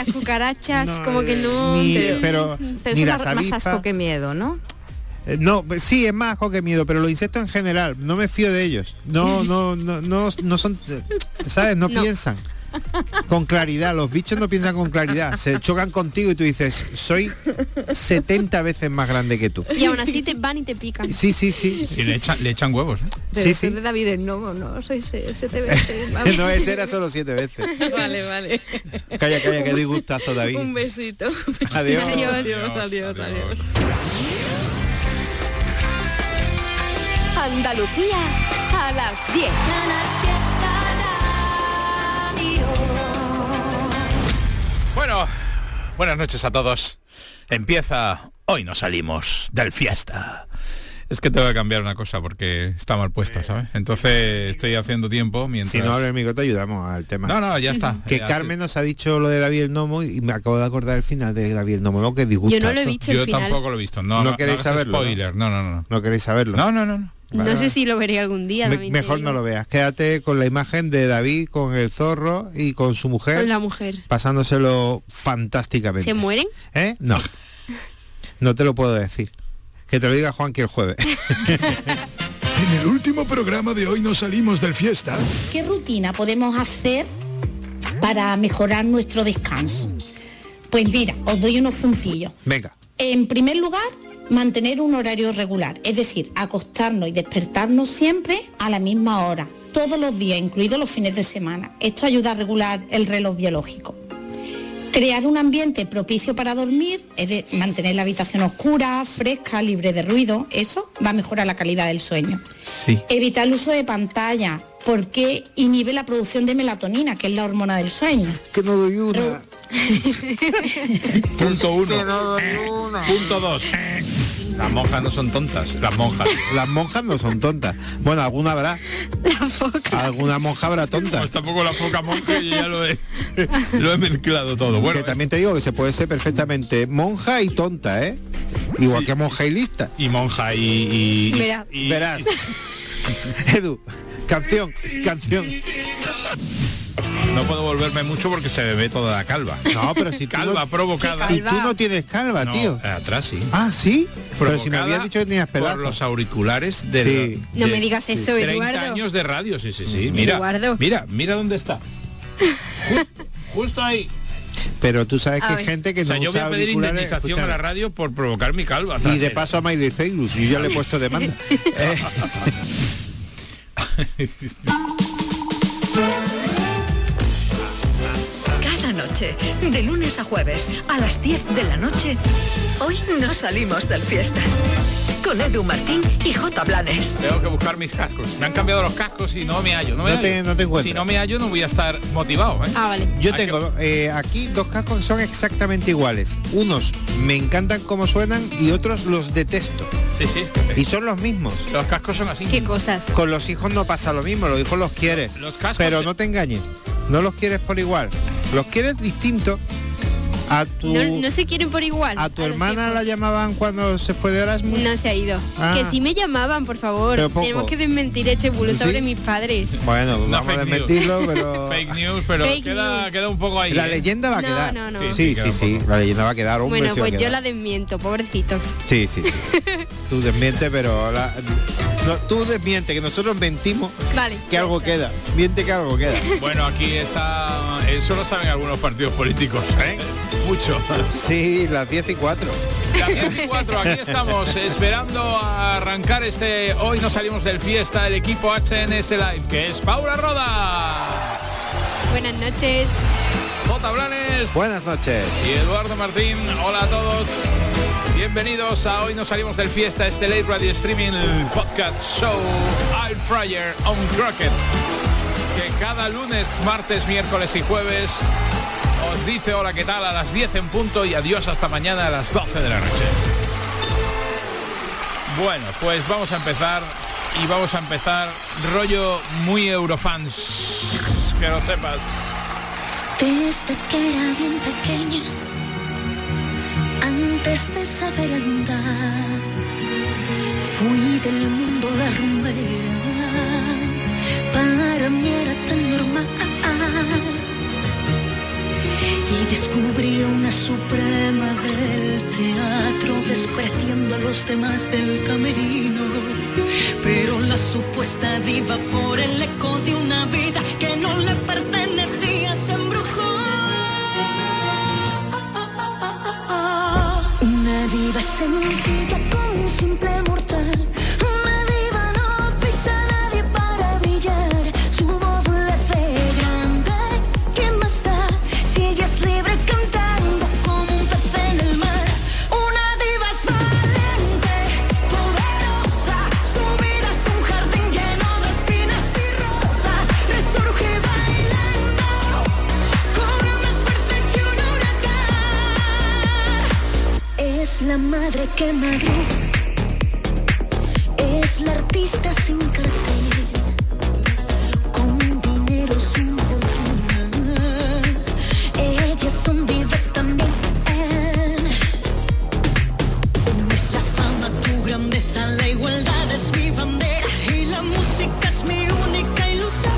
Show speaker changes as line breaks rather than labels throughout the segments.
las cucarachas, no, como que no...
Pero
ni las avispas, más asco que miedo, ¿no?
No, sí, es más asco que miedo, pero los insectos en general, no me fío de ellos. No son, ¿sabes? No piensan con claridad, los bichos no piensan con claridad, se chocan contigo y tú dices, soy 70 veces más grande que tú.
Y aún así te van y te pican.
Sí.
Sí, le echan huevos.
Sí. De David el Nomo, no, soy 7 veces.
No, ese era solo 7 veces.
Vale.
Calla, qué disgustazo, David.
Un besito.
Adiós.
Adiós.
Andalucía a las 10.
Bueno, buenas noches a todos. Empieza Hoy no salimos del fiesta. Es que tengo que cambiar una cosa porque está mal puesta, ¿sabes? Entonces estoy haciendo tiempo mientras...
Si no abre el micro te ayudamos al tema.
No, ya está.
Que Carmen nos ha dicho lo de David el Nomo y me acabo de acordar el final de David el Nomo, que disgusta.
Yo no lo he visto.
Yo tampoco lo he visto. No
queréis saberlo.
Spoiler. No.
¿No queréis saberlo?
No.
No sé si lo veré algún día.
Mejor no lo veas. Quédate con la imagen de David con el zorro y con su mujer.
Con la mujer.
Pasándoselo fantásticamente.
¿Se mueren?
No. No te lo puedo decir. Que te lo diga Juan que el jueves.
En el último programa de Hoy no salimos del fiesta.
¿Qué rutina podemos hacer para mejorar nuestro descanso? Pues mira, os doy unos puntillos.
Venga.
En primer lugar, mantener un horario regular, es decir, acostarnos y despertarnos siempre a la misma hora, todos los días, incluidos los fines de semana. Esto ayuda a regular el reloj biológico. Crear un ambiente propicio para dormir, es de mantener la habitación oscura, fresca, libre de ruido, eso va a mejorar la calidad del sueño.
Sí.
Evitar el uso de pantalla, porque inhibe la producción de melatonina, que es la hormona del sueño.
Que no doy una.
Punto 1.
Que no doy una.
Punto 2. Las monjas no son tontas. Las monjas
no son tontas. Bueno, alguna habrá.
La foca.
Alguna monja habrá tonta.
Pues tampoco la foca monja, y ya lo he mezclado todo. Bueno,
que también te digo que se puede ser perfectamente monja y tonta, ¿eh? Igual que monja y lista.
Y monja y
verás. Edu, canción.
No puedo volverme mucho porque se me ve toda la calva.
No, pero si
calva provocada.
Si tú no tienes calva, no, tío.
Atrás sí.
Ah, ¿sí? Pero si me habías dicho que tenías pedazo.
Por los auriculares de...
No me digas eso,
30
Eduardo.
años de radio, sí. Mira dónde está. Justo ahí.
Pero tú sabes que hay gente que no
yo voy a pedir indemnización a la radio por provocar mi calva.
Y de paso a Miley Cyrus, yo ya le he puesto demanda.
Cada noche, de lunes a jueves, a las 10 de la noche, Hoy no salimos del fiesta. Con Edu Martín y J. Blanes.
Tengo que buscar mis cascos. Me han cambiado los cascos y no me hallo. No te encuentro. Si no me hallo no voy a estar motivado, ¿eh?
Ah, vale.
Yo tengo aquí 2 cascos que son exactamente iguales. Unos me encantan cómo suenan y otros los detesto.
Sí.
Y son los mismos.
Los cascos son así.
¿Qué cosas?
Con los hijos no pasa lo mismo, los hijos los quieres.
Los cascos
pero no te engañes. No los quieres por igual. Los quieres distinto. A tu,
no se quieren por igual.
¿A tu hermana la llamaban cuando se fue de Erasmus?
No se ha ido. Que sí me llamaban, por favor. Tenemos que desmentir este bulo sobre mis padres.
Bueno, pues vamos a desmentirlo, pero...
Fake news, pero queda un poco ahí.
La leyenda va a quedar.
No.
Sí, la leyenda va a quedar.
Bueno, pues yo la desmiento, pobrecitos.
Sí. Tú desmiente, pero... tú desmiente, que nosotros mentimos.
Vale.
Que algo queda. Miente que algo queda.
Bueno, aquí está... Eso lo saben algunos partidos políticos, ¿eh? Mucho.
Sí, las 10:04.
Las 10:04, aquí estamos esperando a arrancar Hoy no salimos del fiesta, el equipo HNS Live, que es Paula Roda.
Buenas noches.
J. Blanes.
Buenas noches.
Y Eduardo Martín. Hola a todos. Bienvenidos a Hoy no salimos del fiesta, Late Radio Streaming Podcast Show Air Fryer on Crockett, que cada lunes, martes, miércoles y jueves os dice hola, ¿qué tal? A las 10 en punto y adiós hasta mañana a las 12 de la noche. Bueno, pues vamos a empezar rollo muy Eurofans, que lo sepas.
Desde que era bien pequeña, antes de saber andar, fui del mundo la rumbera, para mí era tan normal. Y descubrí una suprema del teatro, despreciando a los demás del camerino. Pero la supuesta diva, por el eco de una vida que no le pertenecía, se embrujó. Una diva sencilla como un simple mortal. Una diva no pisa a nadie para brillar. Su voz le hace grande. ¿Qué más da si ella es libre cantando como un pez en el mar? Una diva es valiente, poderosa. Su vida es un jardín lleno de espinas y rosas. Resurge bailando, cobra más fuerte que un huracán. Es la madre que madruga, es la artista sin cartel, con dinero sin fortuna. Ellas son divas también. No es la fama tu grandeza, la igualdad es mi bandera y la música es mi única ilusión.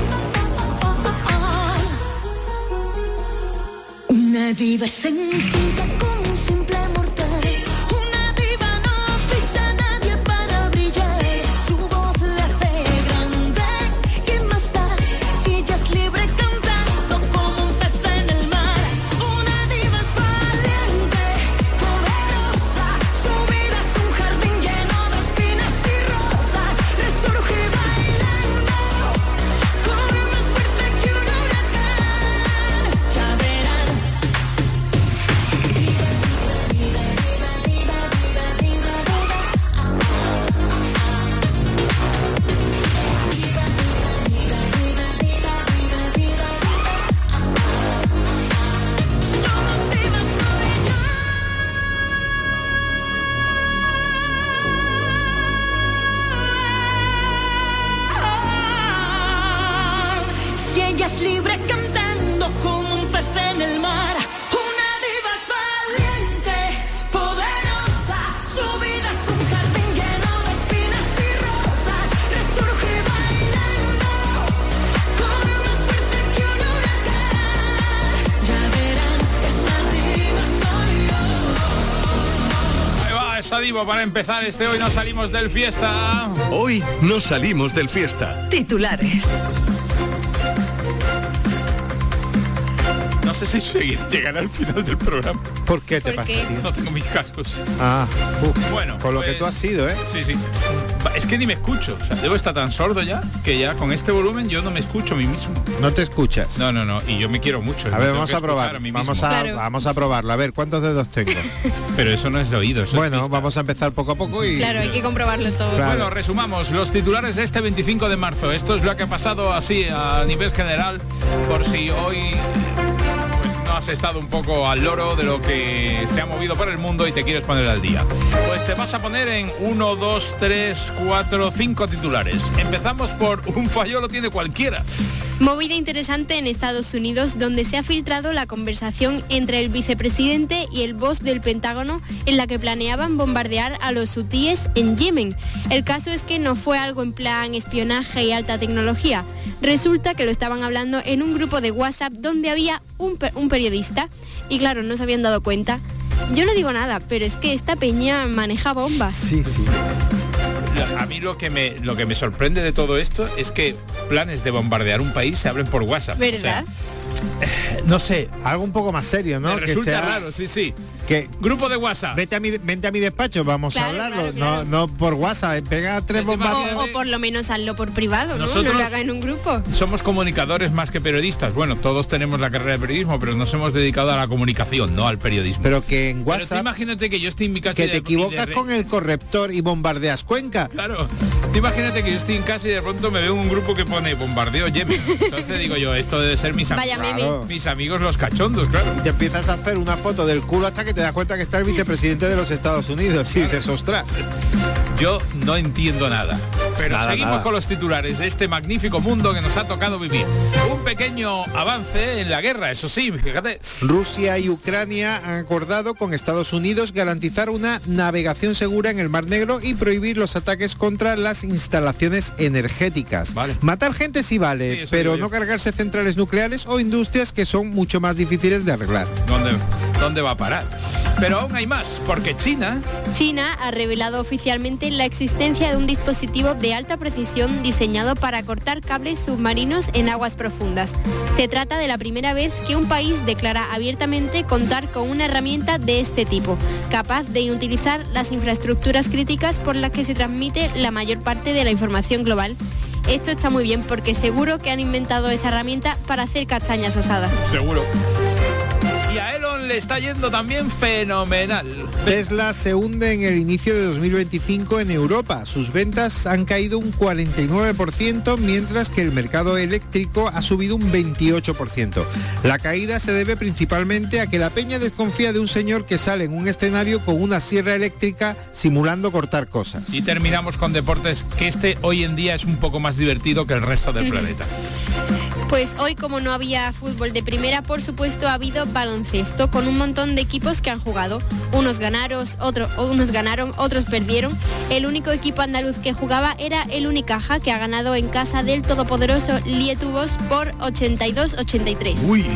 Una diva sencilla como un simple mortal. Una diva no pisa a nadie para brillar. Su voz le hace grande. ¿Qué más da si ella es libre cantando como un pez en el mar? Una diva es valiente, poderosa. Su vida es un jardín lleno de espinas y rosas. Resurge bailando, corre más fuerte que un huracán. Ya verán. Somos divas, no si ella es libre cantando como un pez en el mar. Una diva es valiente, poderosa. Su vida es un jardín lleno de espinas y rosas. Resurge bailando, corre más fuerte que un huracán. Ya verán, esa diva soy yo.
Ahí va esa diva para empezar este Hoy No Salimos del Fiesta.
Hoy no salimos del fiesta.
Titulares.
No sé si llegará al final del programa.
¿Por qué te
¿Por
pasa,
qué?
tío?
No tengo mis cascos. Bueno,
con lo
pues,
que tú has sido, ¿eh?
Sí. Es que ni me escucho. O sea, debo estar tan sordo ya que ya con este volumen yo no me escucho a mí mismo.
No te escuchas.
No. Y yo me quiero mucho.
A ver, vamos a probar.
Claro.
Vamos a probarlo. A ver, ¿cuántos dedos tengo?
Pero eso no es de oído. Eso
Bueno,
es vista.
vamos a empezar poco a poco y...
Claro, hay que comprobarlo todo.
Claro.
Bueno, resumamos los titulares de este 25 de marzo. Esto es lo que ha pasado así a nivel general, por si hoy pues, no has estado un poco al loro de lo que se ha movido por el mundo y te quieres poner al día. Pues te vas a poner en 1, 2, 3, 4, 5 titulares. Empezamos por un fallo lo tiene cualquiera.
Movida interesante en Estados Unidos, donde se ha filtrado la conversación entre el vicepresidente y el boss del Pentágono en la que planeaban bombardear a los hutíes en Yemen. El caso es que no fue algo en plan espionaje y alta tecnología. Resulta que lo estaban hablando en un grupo de WhatsApp donde había un periodista y claro, no se habían dado cuenta. Yo no digo nada, pero es que esta peña maneja bombas.
Sí.
A mí lo que me sorprende de todo esto es que planes de bombardear un país se hablen por WhatsApp.
¿Verdad?
O sea, no sé,
Algo un poco más serio, ¿no?
me resulta raro, sí.
Que
Grupo de WhatsApp.
vente a mi despacho, vamos
Claro,
a hablarlo.
claro.
No por WhatsApp, pega 3 bombas.
O por lo menos hazlo por privado, ¿no?
Nosotros-
No lo haga en un grupo.
Somos comunicadores más que periodistas. Bueno, todos tenemos la carrera de periodismo, pero nos hemos dedicado a la comunicación, no al periodismo.
Pero que en
Pero tú
WhatsApp,
imagínate que yo estoy en mi casa
que
y
te equivocas con el corrector y bombardeas Cuenca.
Claro, tú imagínate que yo estoy en casa y de pronto me veo en un grupo que pone bombardeo Yemen. Entonces digo yo, esto debe ser mis
Vaya
amigos.
meme.
Claro.
Mis amigos los cachondos, claro.
Te empiezas a hacer una foto del culo hasta que te das cuenta que está el vicepresidente de los Estados Unidos y dices, ostras.
Yo no entiendo nada. Pero
Nada,
seguimos
nada.
con los titulares de este magnífico mundo que nos ha tocado vivir. Un pequeño avance en la guerra, eso sí, fíjate.
Rusia y Ucrania han acordado con Estados Unidos garantizar una navegación segura en el Mar Negro y prohibir los ataques contra las instalaciones energéticas.
Vale.
Matar gente sí vale,
Sí, eso
pero
digo
no
yo.
cargarse centrales nucleares o industrias que son mucho más difíciles de arreglar.
¿Dónde va a parar? Pero aún hay más, porque China
Ha revelado oficialmente la existencia de un dispositivo de alta precisión diseñado para cortar cables submarinos en aguas profundas. Se trata de la primera vez que un país declara abiertamente contar con una herramienta de este tipo, capaz de inutilizar las infraestructuras críticas por las que se transmite la mayor parte de la información global. Esto está muy bien porque seguro que han inventado esa herramienta para hacer castañas asadas.
seguro. Y a Elon le está yendo también fenomenal.
Tesla se hunde en el inicio de 2025 en Europa. Sus ventas han caído un 49%, mientras que el mercado eléctrico ha subido un 28%. La caída se debe principalmente a que la peña desconfía de un señor que sale en un escenario con una sierra eléctrica simulando cortar cosas.
Y terminamos con deportes, que hoy en día es un poco más divertido que el resto del planeta.
Pues hoy, como no había fútbol de primera, por supuesto ha habido baloncesto con un montón de equipos que han jugado. Unos ganaron, otros perdieron. El único equipo andaluz que jugaba era el Unicaja, que ha ganado en casa del todopoderoso Lietuvos por 82-83.
Uy.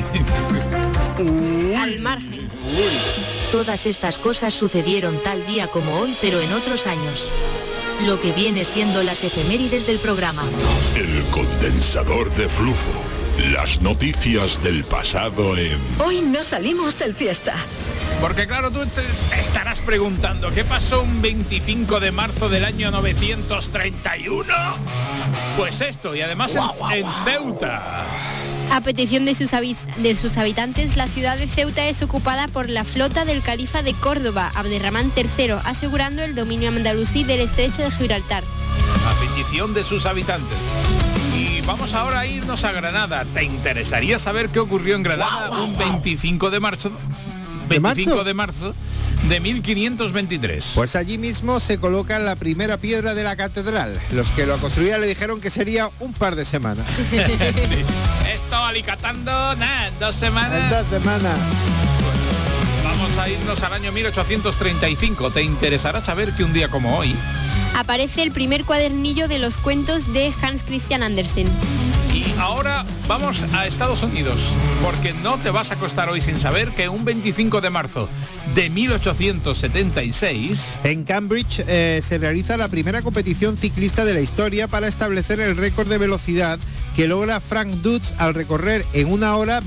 Al margen.
Todas estas cosas sucedieron tal día como hoy, pero en otros años. Lo que viene siendo las efemérides del programa.
El condensador de flujo. Las noticias del pasado en...
Hoy no salimos del fiesta.
Porque claro, tú te estarás preguntando, ¿qué pasó un 25 de marzo del año 931? Pues esto, y además en Ceuta.
A petición de sus habitantes, la ciudad de Ceuta es ocupada por la flota del califa de Córdoba, Abderramán III, asegurando el dominio andalusí del estrecho de Gibraltar.
A petición de sus habitantes. Y vamos ahora a irnos a Granada. ¿Te interesaría saber qué ocurrió en Granada un 25 de marzo? 25 de marzo de 1523.
Pues allí mismo se coloca la primera piedra de la catedral. Los que lo construían le dijeron que sería un par de semanas.
Sí. Esto alicatando, nada, 2 semanas.
En 2 semanas.
Vamos a irnos al año 1835. ¿Te interesará saber que un día como hoy
aparece el primer cuadernillo de los cuentos de Hans Christian Andersen?
Y ahora vamos a Estados Unidos, porque no te vas a acostar hoy sin saber que un 25 de marzo de 1876...
En Cambridge se realiza la primera competición ciclista de la historia para establecer el récord de velocidad que logra Frank Dutz al recorrer en 1 hora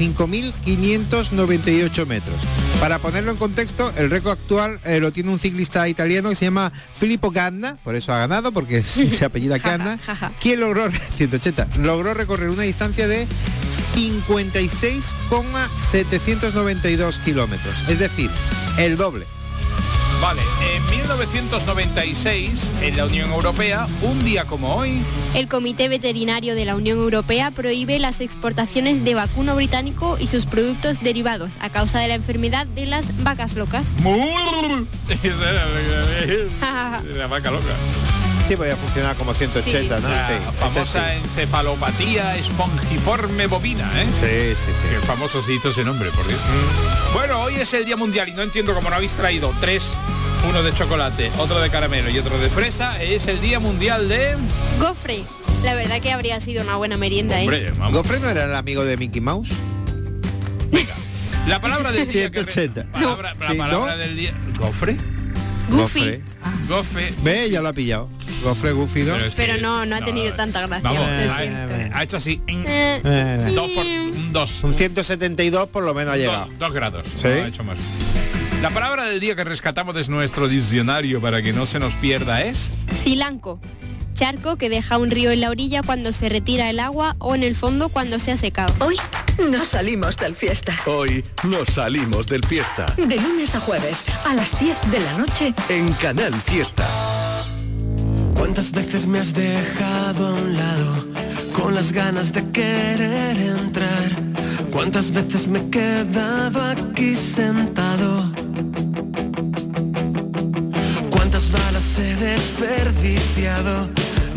25.598 metros. Para ponerlo en contexto, el récord actual lo tiene un ciclista italiano que se llama Filippo Ganna, por eso ha ganado, porque se apellida Ganna, quien logró 180, logró recorrer una distancia de 56,792 kilómetros, es decir, el doble.
Vale, en 1996, en la Unión Europea, un día como hoy...
El Comité Veterinario de la Unión Europea prohíbe las exportaciones de vacuno británico y sus productos derivados a causa de la enfermedad de las vacas locas.
La vaca loca.
Sí, podía funcionar como 180,
Sí,
¿no?
La
Sí,
famosa
este
encefalopatía espongiforme bovina, ¿eh?
sí.
Qué famoso se hizo ese nombre, por Dios. Bueno, hoy es el Día Mundial y no entiendo cómo no habéis traído 3, uno de chocolate, otro de caramelo y otro de fresa. Es el Día Mundial de...
Gofre. La verdad que habría sido una buena merienda,
Hombre, vamos.
¿Gofre no era el amigo de Mickey Mouse?
La palabra del día...
180.
La
Sí,
palabra
¿no?
del día... ¿Gofre?
Goofy.
Gofe.
Ve, ya lo ha pillado. Gofre, Goofy, ¿no?
Pero es
Pero
que-
no ha tenido tanta gracia.
Vamos,
Lo siento.
ha hecho así.
Eh,
2
Un 172 por lo menos ha llegado.
2 grados.
¿Sí?
No ha hecho más. La palabra del día que rescatamos de nuestro diccionario para que no se nos pierda es...
Cilanco. Charco que deja un río en la orilla cuando se retira el agua o en el fondo cuando se ha secado.
Hoy no salimos del fiesta.
Hoy nos salimos del fiesta.
De lunes a jueves, a las 10 de la noche.
En Canal Fiesta.
¿Cuántas veces me has dejado a un lado con las ganas de querer entrar? ¿Cuántas veces me he quedado aquí sentado? ¿Cuántas balas he desperdiciado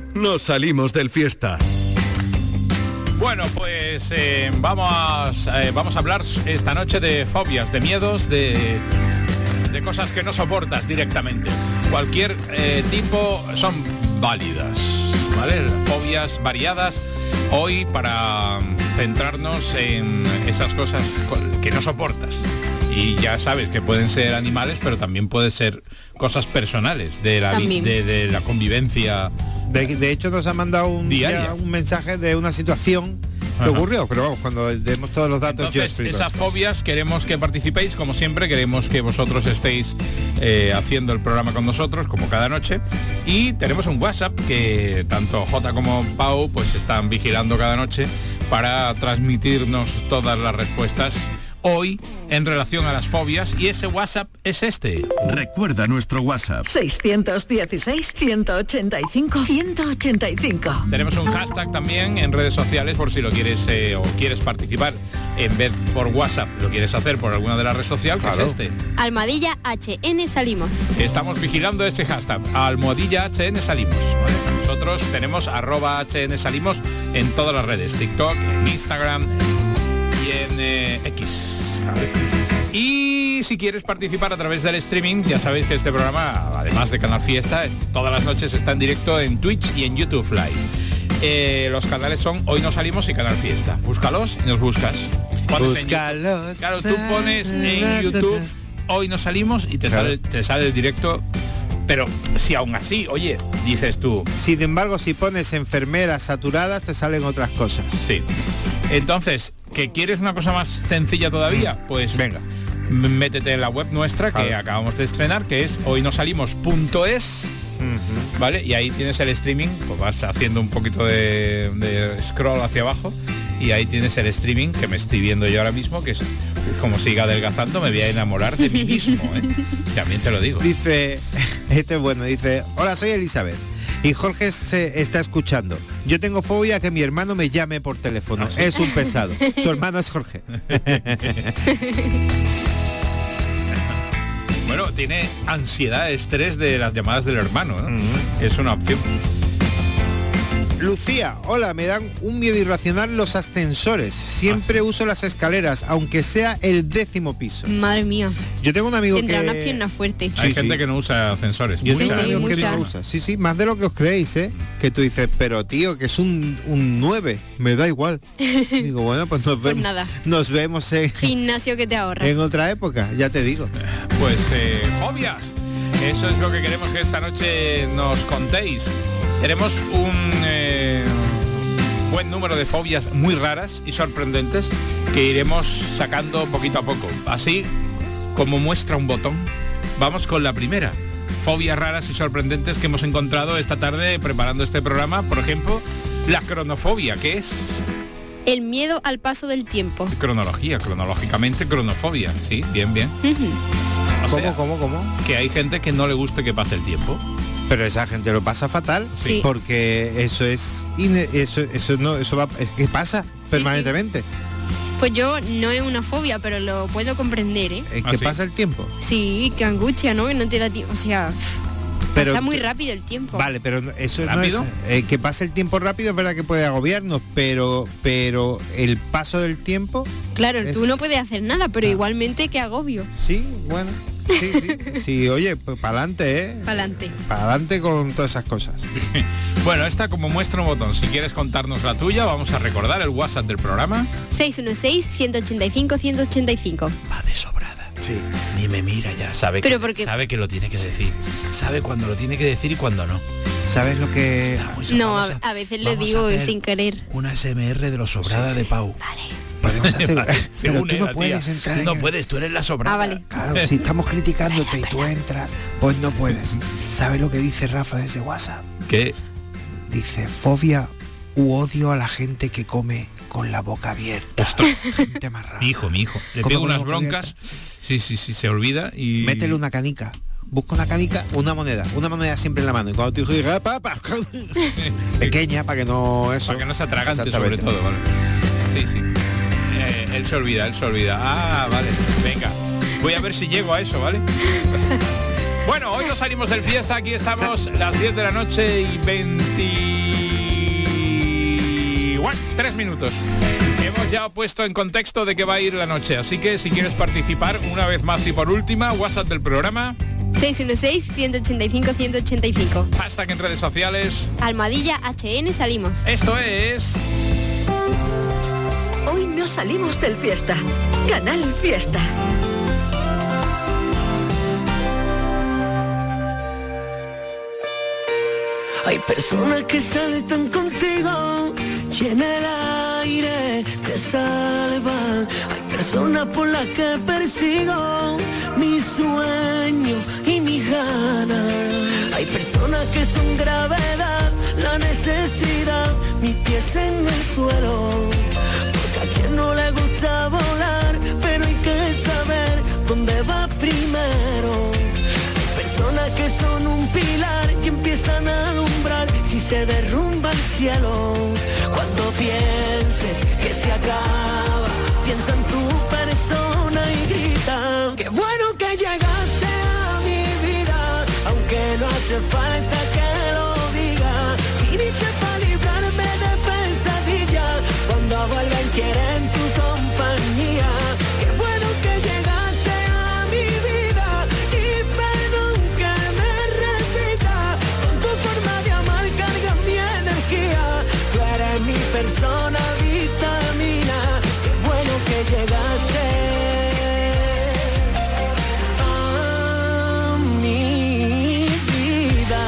nos salimos del fiesta.
Bueno, pues vamos a hablar esta noche de fobias, de miedos, de cosas que no soportas directamente. Cualquier tipo son válidas, ¿vale? Fobias variadas. Hoy para centrarnos en esas cosas que no soportas. Y ya sabes que pueden ser animales, pero también pueden ser cosas personales de la convivencia.
De hecho nos ha mandado un mensaje de una situación que ocurrió, pero vamos, cuando demos todos los datos.
Entonces, esas fobias queremos que participéis, como siempre, queremos que vosotros estéis haciendo el programa con nosotros, como cada noche, y tenemos un WhatsApp que tanto Jota como Pau pues están vigilando cada noche para transmitirnos todas las respuestas hoy en relación a las fobias, y ese WhatsApp es este.
Recuerda nuestro WhatsApp.
616-185-185.
Tenemos un hashtag también en redes sociales por si lo quieres o quieres participar en vez por WhatsApp, lo quieres hacer por alguna de las redes sociales, que es este.
Almohadilla HN Salimos.
Estamos vigilando ese hashtag, almohadilla HN Salimos. Vale. Nosotros tenemos @HN Salimos en todas las redes, TikTok, en Instagram y en X. Y si quieres participar a través del streaming, ya sabéis que este programa, además de Canal Fiesta, todas las noches está en directo en Twitch y en YouTube Live. Los canales son Hoy Nos Salimos y Canal Fiesta. Búscalos y nos buscas.
Búscalos.
Claro, tú pones en YouTube Hoy Nos Salimos y te sale el directo. Pero si aún así, oye, dices tú...
Sin embargo, si pones enfermeras saturadas, te salen otras cosas.
Sí. Entonces, ¿que quieres una cosa más sencilla todavía? Pues
venga,
métete en la web nuestra que acabamos de estrenar, que es hoynosalimos.es, ¿vale? Y ahí tienes el streaming, pues vas haciendo un poquito de scroll hacia abajo y ahí tienes el streaming que me estoy viendo yo ahora mismo, que es como siga adelgazando me voy a enamorar de mí mismo, ¿eh? También te lo digo.
Dice, dice, hola, soy Elizabeth y Jorge se está escuchando. Yo tengo fobia que mi hermano me llame por teléfono. ¿Ah, sí? Es un pesado. Su hermano es Jorge.
Bueno, tiene ansiedad, estrés de las llamadas del hermano, ¿no? Es una opción.
Lucía, hola, me dan un miedo irracional los ascensores. Siempre uso las escaleras, aunque sea el 10º piso.
Madre mía.
Yo tengo un amigo
Tendrá
que...
unas piernas fuertes.
Hay gente que no usa ascensores.
Yo tengo un amigo que no usa. Sí, más de lo que os creéis, ¿eh? Que tú dices, pero tío, que es un 9, me da igual. Digo, bueno, pues nos vemos en...
Gimnasio que te ahorras.
En otra época, ya te digo.
Pues, fobias. Eso es lo que queremos que esta noche nos contéis. Tenemos un buen número de fobias muy raras y sorprendentes que iremos sacando poquito a poco. Así como muestra un botón, vamos con la primera. Fobias raras y sorprendentes que hemos encontrado esta tarde preparando este programa. Por ejemplo, la cronofobia, que es...
El miedo al paso del tiempo.
Cronológicamente cronofobia. Sí, bien.
¿Cómo?
Que hay gente que no le guste que pase el tiempo.
Pero esa gente lo pasa fatal,
sí.
Porque eso pasa permanentemente.
Sí. Pues yo no es una fobia, pero lo puedo comprender, ¿eh?
¿Que pasa el tiempo?
Sí, que angustia, ¿no? Que no te da tiempo, o sea, pero pasa muy rápido el tiempo.
Vale, pero eso
¿rápido?
No es que pase el tiempo rápido, es verdad que puede agobiarnos, pero el paso del tiempo...
Claro, tú no puedes hacer nada, pero igualmente que agobio.
Sí, bueno. Sí, oye, pues para adelante, ¿eh?
Para
adelante con todas esas cosas.
Bueno, esta como muestra un botón. Si quieres contarnos la tuya, vamos a recordar el WhatsApp del programa.
616-185-185.
Va de sobrada.
Sí.
Ni me mira ya. Sabe que lo tiene que decir. Sí. Sabe cuándo lo tiene que decir y cuándo no.
¿Sabes lo que...?
No, a veces le digo sin querer.
Una SMR de los sobrada de Pau.
Vale.
Podemos hacer, pero tú no puedes
tía.
entrar.
No puedes, tú eres la sobrada.
Vale.
Claro, si estamos criticándote y tú entras, pues no puedes. ¿Sabes lo que dice Rafa desde WhatsApp?
¿Qué?
Dice, fobia u odio a la gente que come con la boca abierta. Gente más rara.
Mi hijo. Le pego unas broncas. Sí, se olvida y...
Métele una canica. Busca una canica, una moneda siempre en la mano. Y cuando tu hijo diga, papá, pequeña, para que no eso.
Para que no se atragante, sobre todo, ¿vale? Sí. Él se olvida. Ah, vale. Venga. Voy a ver si llego a eso, ¿vale? Bueno, hoy nos salimos del fiesta, aquí estamos las 10 de la noche y 23 minutos. Hemos ya puesto en contexto de qué va a ir la noche, así que si quieres participar una vez más y por última, WhatsApp del programa
616-185-185.
Hashtag en redes sociales
#HN salimos.
Esto es...
Hoy no salimos del fiesta. Canal Fiesta.
Hay personas que salen contigo, llena el aire, te salvan. Hay personas por las que persigo mi sueño y mi ganas. Hay personas que son gravedad, la necesidad, mis pies en el suelo. Porque a quien no le gusta volar, pero hay que saber dónde va primero. Personas que son un pilar y empiezan a alumbrar si se derrumba el cielo. Cuando pienses que se acaba, piensa en tu persona y grita: qué bueno que llegaste a mi vida, aunque no hace falta que lo diga. Viniste para librarme de pesadillas, cuando alguien quiere en tu compañía. Qué bueno que llegaste a mi vida y perdón que me repita. Con tu forma de amar carga mi energía. Tú eres mi persona vitamina. Qué bueno que llegaste a mi vida.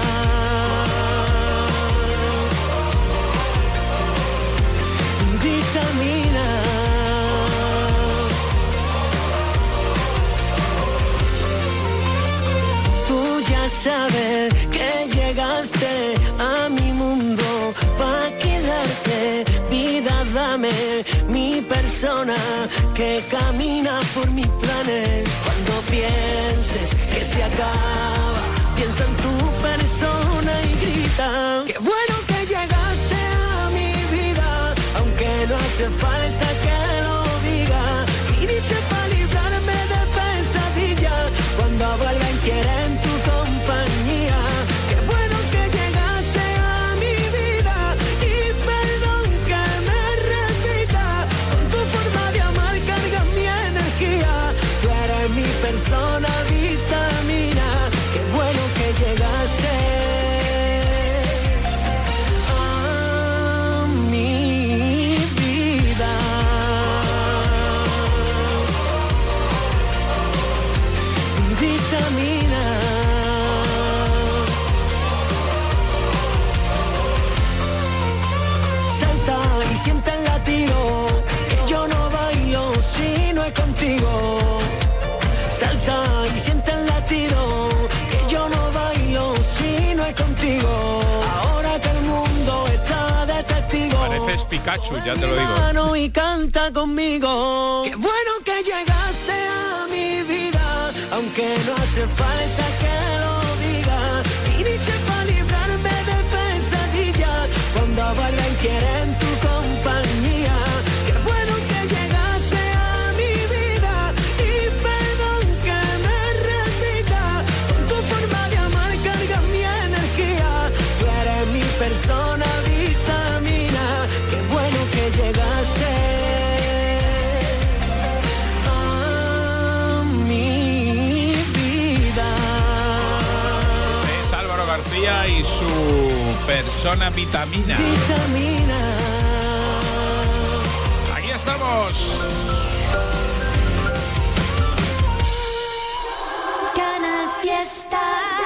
Vitamina. Tú ya sabes que llegaste a mi mundo pa' quedarte. Vida, dame mi persona que camina por mis planes. Cuando pienses que se acaba, piensa en tu persona y grita: qué bueno que llegaste a mi vida, aunque no hace falta que lo diga. Viniste para librarme de pesadillas, cuando alguien quiere en tu compañía. Qué bueno que llegaste a mi vida y perdón que me repita. Con tu forma de amar carga mi energía. Tú eres mi persona vitamina. Qué bueno que llegaste a mi vida. Vitamina. Salta y siente el latido, que yo no bailo si no es contigo. Salta y siente el latido, que yo no bailo si no es contigo. Ahora que el mundo está de testigo,
Pareces Pikachu, ya te lo digo.
mano y canta conmigo. Qué bueno que llegaste a mi vida, aunque no hace falta que lo diga. Viniste para librarme de pesadillas, cuando alguien quiere en tu compañía. Qué bueno que llegaste a mi vida y perdón que me repita. Con tu forma de amar carga mi energía. Tú eres mi persona vitamina. Qué bueno que llegaste a mi vida.
Es Álvaro García y su persona vitamina.
Vitamina.
Aquí estamos.
Canal Fiesta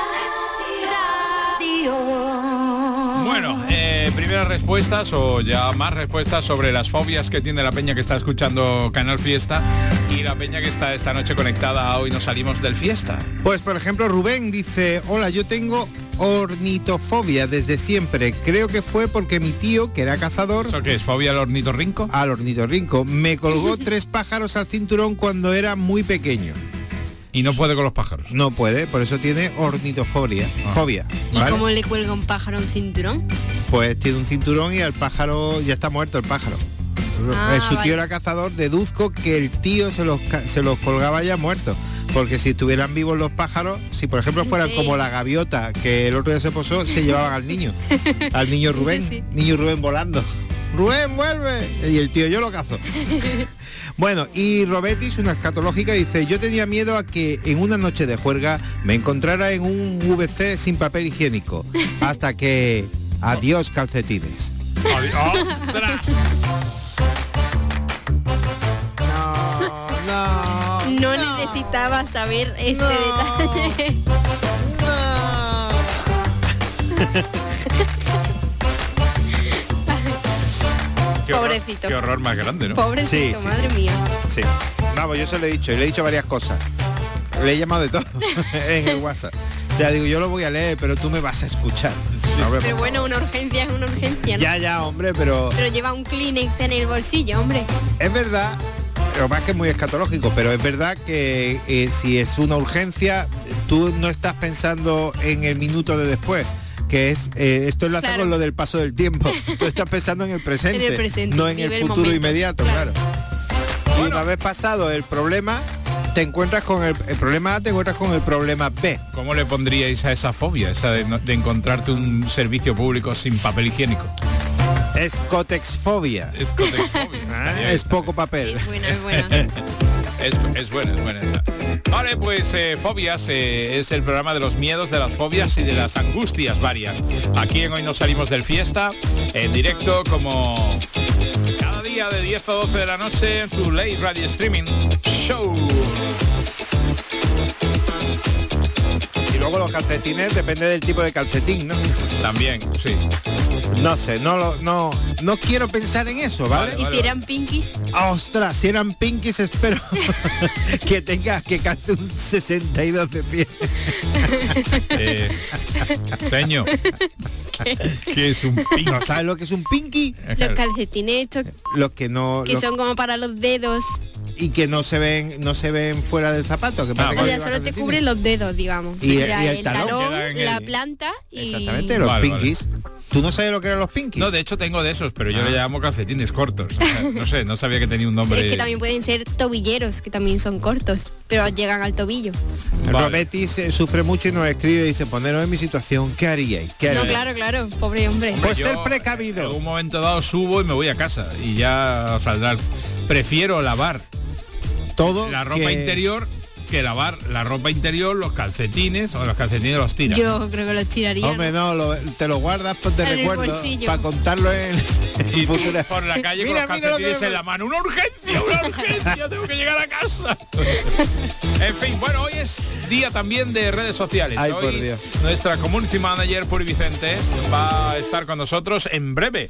Radio.
Bueno, primeras respuestas o ya más respuestas sobre las fobias que tiene la peña que está escuchando Canal Fiesta y la peña que está esta noche conectada a Hoy Nos Salimos del Fiesta.
Pues por ejemplo Rubén dice: hola, yo tengo ornitofobia desde siempre. Creo que fue porque mi tío, que era cazador...
¿Eso qué es? ¿Fobia al ornitorrinco?
Al ornitorrinco. Me colgó 3 pájaros al cinturón cuando era muy pequeño.
Y no puede con los pájaros.
No puede, por eso tiene ornitofobia. Fobia,
¿Y
¿vale?
cómo le cuelga un pájaro un cinturón?
Pues tiene un cinturón y el pájaro ya está muerto, el pájaro.
Ah,
Su tío
vale.
era cazador, deduzco que el tío se los colgaba ya muertos. Porque si estuvieran vivos los pájaros, si por ejemplo fueran
Sí.
como la gaviota que el otro día se posó, se llevaban al niño Rubén,
Eso sí.
niño Rubén volando. Rubén, vuelve. Y el tío, yo lo cazo. Bueno, y Robetis, una escatológica, dice, yo tenía miedo a que en una noche de juerga me encontrara en un VC sin papel higiénico. Hasta que... Adiós, calcetines.
¡Ostras!
No necesitaba saber este detalle. Pobrecito.
Qué horror más grande, ¿no?
Pobrecito, madre mía.
Sí. Vamos, yo se lo he dicho, y le he dicho varias cosas. Le he llamado de todo en el WhatsApp. O sea, digo, yo lo voy a leer, pero tú me vas a escuchar. No, hombre,
Pero bueno, una urgencia es una urgencia, ¿no?
ya, hombre, pero
Pero lleva un Kleenex en el bolsillo, hombre.
es verdad, lo más que es muy escatológico, pero es verdad que si es una urgencia, tú no estás pensando en el minuto de después, que es esto enlaza
Claro.
con lo del paso del tiempo. Tú estás pensando en el presente,
En el presente,
no en el
vive el
futuro
momento,
inmediato,
claro.
claro. Y una vez pasado el problema, te encuentras con el problema A, te encuentras con el problema B.
¿Cómo le pondríais a esa fobia, esa de encontrarte un servicio público sin papel higiénico?
Es cotexfobia.
Es cotexfobia.
Es poco papel.
Es buena, es buena.
Es buena esa. Vale, pues Fobias es el programa de los miedos, de las fobias y de las angustias varias. Aquí en Hoy Nos Salimos del Fiesta, en directo como cada día de 10 a 12 de la noche, tu Late Radio Streaming Show.
Y luego los calcetines, depende del tipo de calcetín, ¿no?
También, sí.
No sé, no quiero pensar en eso, ¿vale?
¿Y si eran pinkies?
Ostras, si eran pinkies, espero que tengas que calce un 62 de pie.
Señor, ¿qué es un pinky?
¿No sabes lo que es un pinky?
Los calcetines estos
Los que no...
que
los-
son como para los dedos.
y que no se ven fuera del zapato. Que parece
O
que
sea,
lleva
solo te
calcetines.
cubre los dedos, digamos.
Y
o sea,
el talón
queda en
la
el-
planta y...
Exactamente, los
Vale,
pinkies. ¿Tú no sabes lo que eran los pinkies?
No, de hecho tengo de esos, pero yo le llamo calcetines cortos. O sea, no sé, no sabía que tenía un nombre.
Es que también pueden ser tobilleros, que también son cortos, pero llegan al tobillo.
Vale.
Robetis sufre mucho y nos escribe y dice, poneros en mi situación, ¿qué haríais? ¿Qué
No,
haríais?
claro, pobre hombre.
Pues
Yo,
ser precavido.
En un momento dado subo y me voy a casa y ya saldrá. Prefiero lavar
Todo
la ropa
que-
interior que lavar la ropa interior, los calcetines, o los calcetines los tiras.
Yo creo que los tiraría.
Hombre, no, te lo guardas de
En el
recuerdo
bolsillo.
para contarlo en
Y
futuras-
por la calle
Mira,
con los
mira lo que
calcetines
me-
en la mano. ¡Una urgencia! Tengo que llegar a casa. En fin, bueno, hoy es día también de redes sociales.
Ay,
Hoy
por Dios.
nuestra community manager Puri Vicente va a estar con nosotros en breve.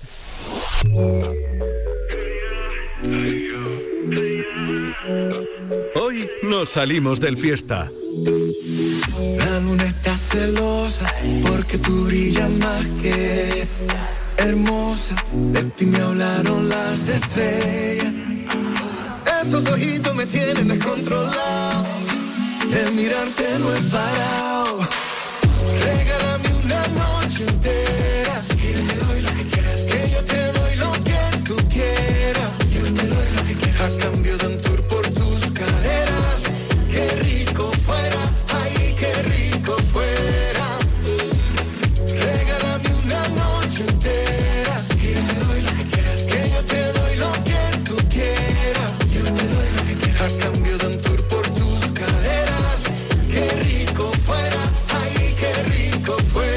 Hoy nos salimos del Fiesta.
La luna está celosa porque tú brillas más que hermosa. De ti me hablaron las estrellas. Esos ojitos me tienen descontrolado. El mirarte no he parado. Regálame una noche entera. Que yo te doy lo que quieras. Que yo te doy lo que tú quieras. Yo te doy lo que quieras. A cambio de un tour por tus caderas. Qué rico fuera. Ay, qué rico fuera. Regálame una noche entera. Que yo te doy lo que quieras. Que yo te doy lo que tú quieras. Yo te doy lo que quieras. A cambio de un tour por tus caderas. Qué rico fuera. Ay, qué rico fuera.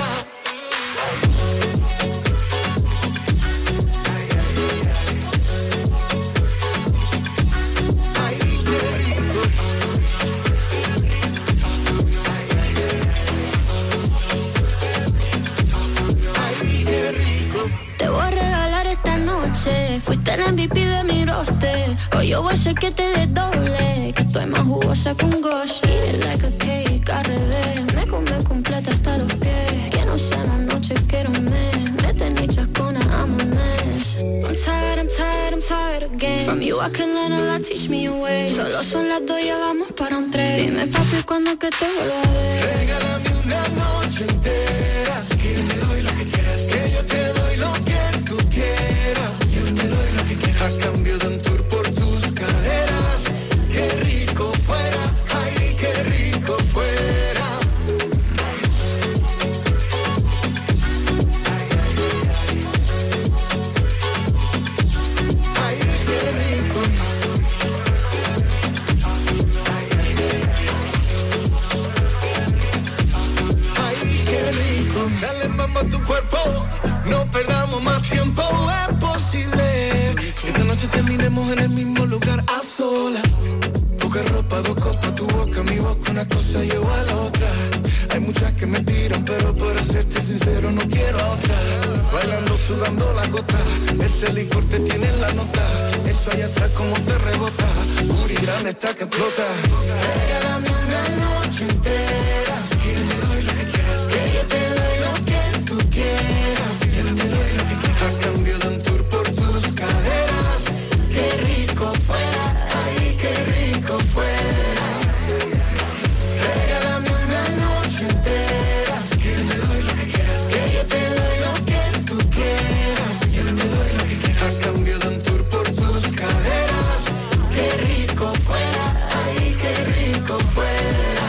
Ay, qué rico. Ay, qué rico.
Te voy a regalar esta noche. Fuiste el MVP de mi roster. Hoy yo voy a hacer que te desdoble. Que estoy más jugosa que un gosh. Eat it like a cake, al revés. Me come completa hasta los pies. Que no sea una noche, quiero un mes. Me tenés chascona, I'm a mess. I'm tired again. From you I can learn a lot, teach me your way. Solo son las 2, ya vamos para un 3. Dime papi, ¿cuándo que te vuelvo a ver?
Regálame una noche entera. Que yo te doy lo que quieras. Que yo te doy lo que tú quieras. Yo te doy lo que quieras. A cambio de un tour por tus caderas. Qué rico fuera. Ay, ropa, 2 copas, tu boca, mi boca, una cosa lleva a la otra. Hay muchas que me tiran, pero por serte sincero no quiero a otra. Bailando, sudando la gota, ese licor te tiene en la nota. Eso allá atrás como te rebota, Booty grande está que explota. Regálame una noche entera, que yo te doy lo que quieras, que yo te doy lo que tú quieras, que yo te doy lo que quieras. A cambio de un tour por tus caderas, qué rico fuera, ay, qué rico fuera. Regálame una noche entera, que yo te doy lo que quieras, que yo te doy lo que tú quieras, que yo te doy lo que quieras. A cambio de un tour por tus caderas, qué rico fuera, ay, qué rico fuera.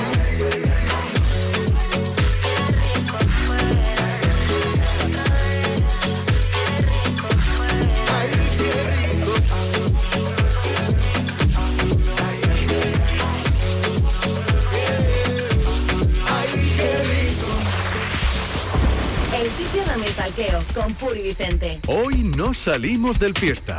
Ay, qué rico. Ay, qué rico.
El sitio donde stalkeo con Puri Vicente.
Hoy no salimos del fiesta.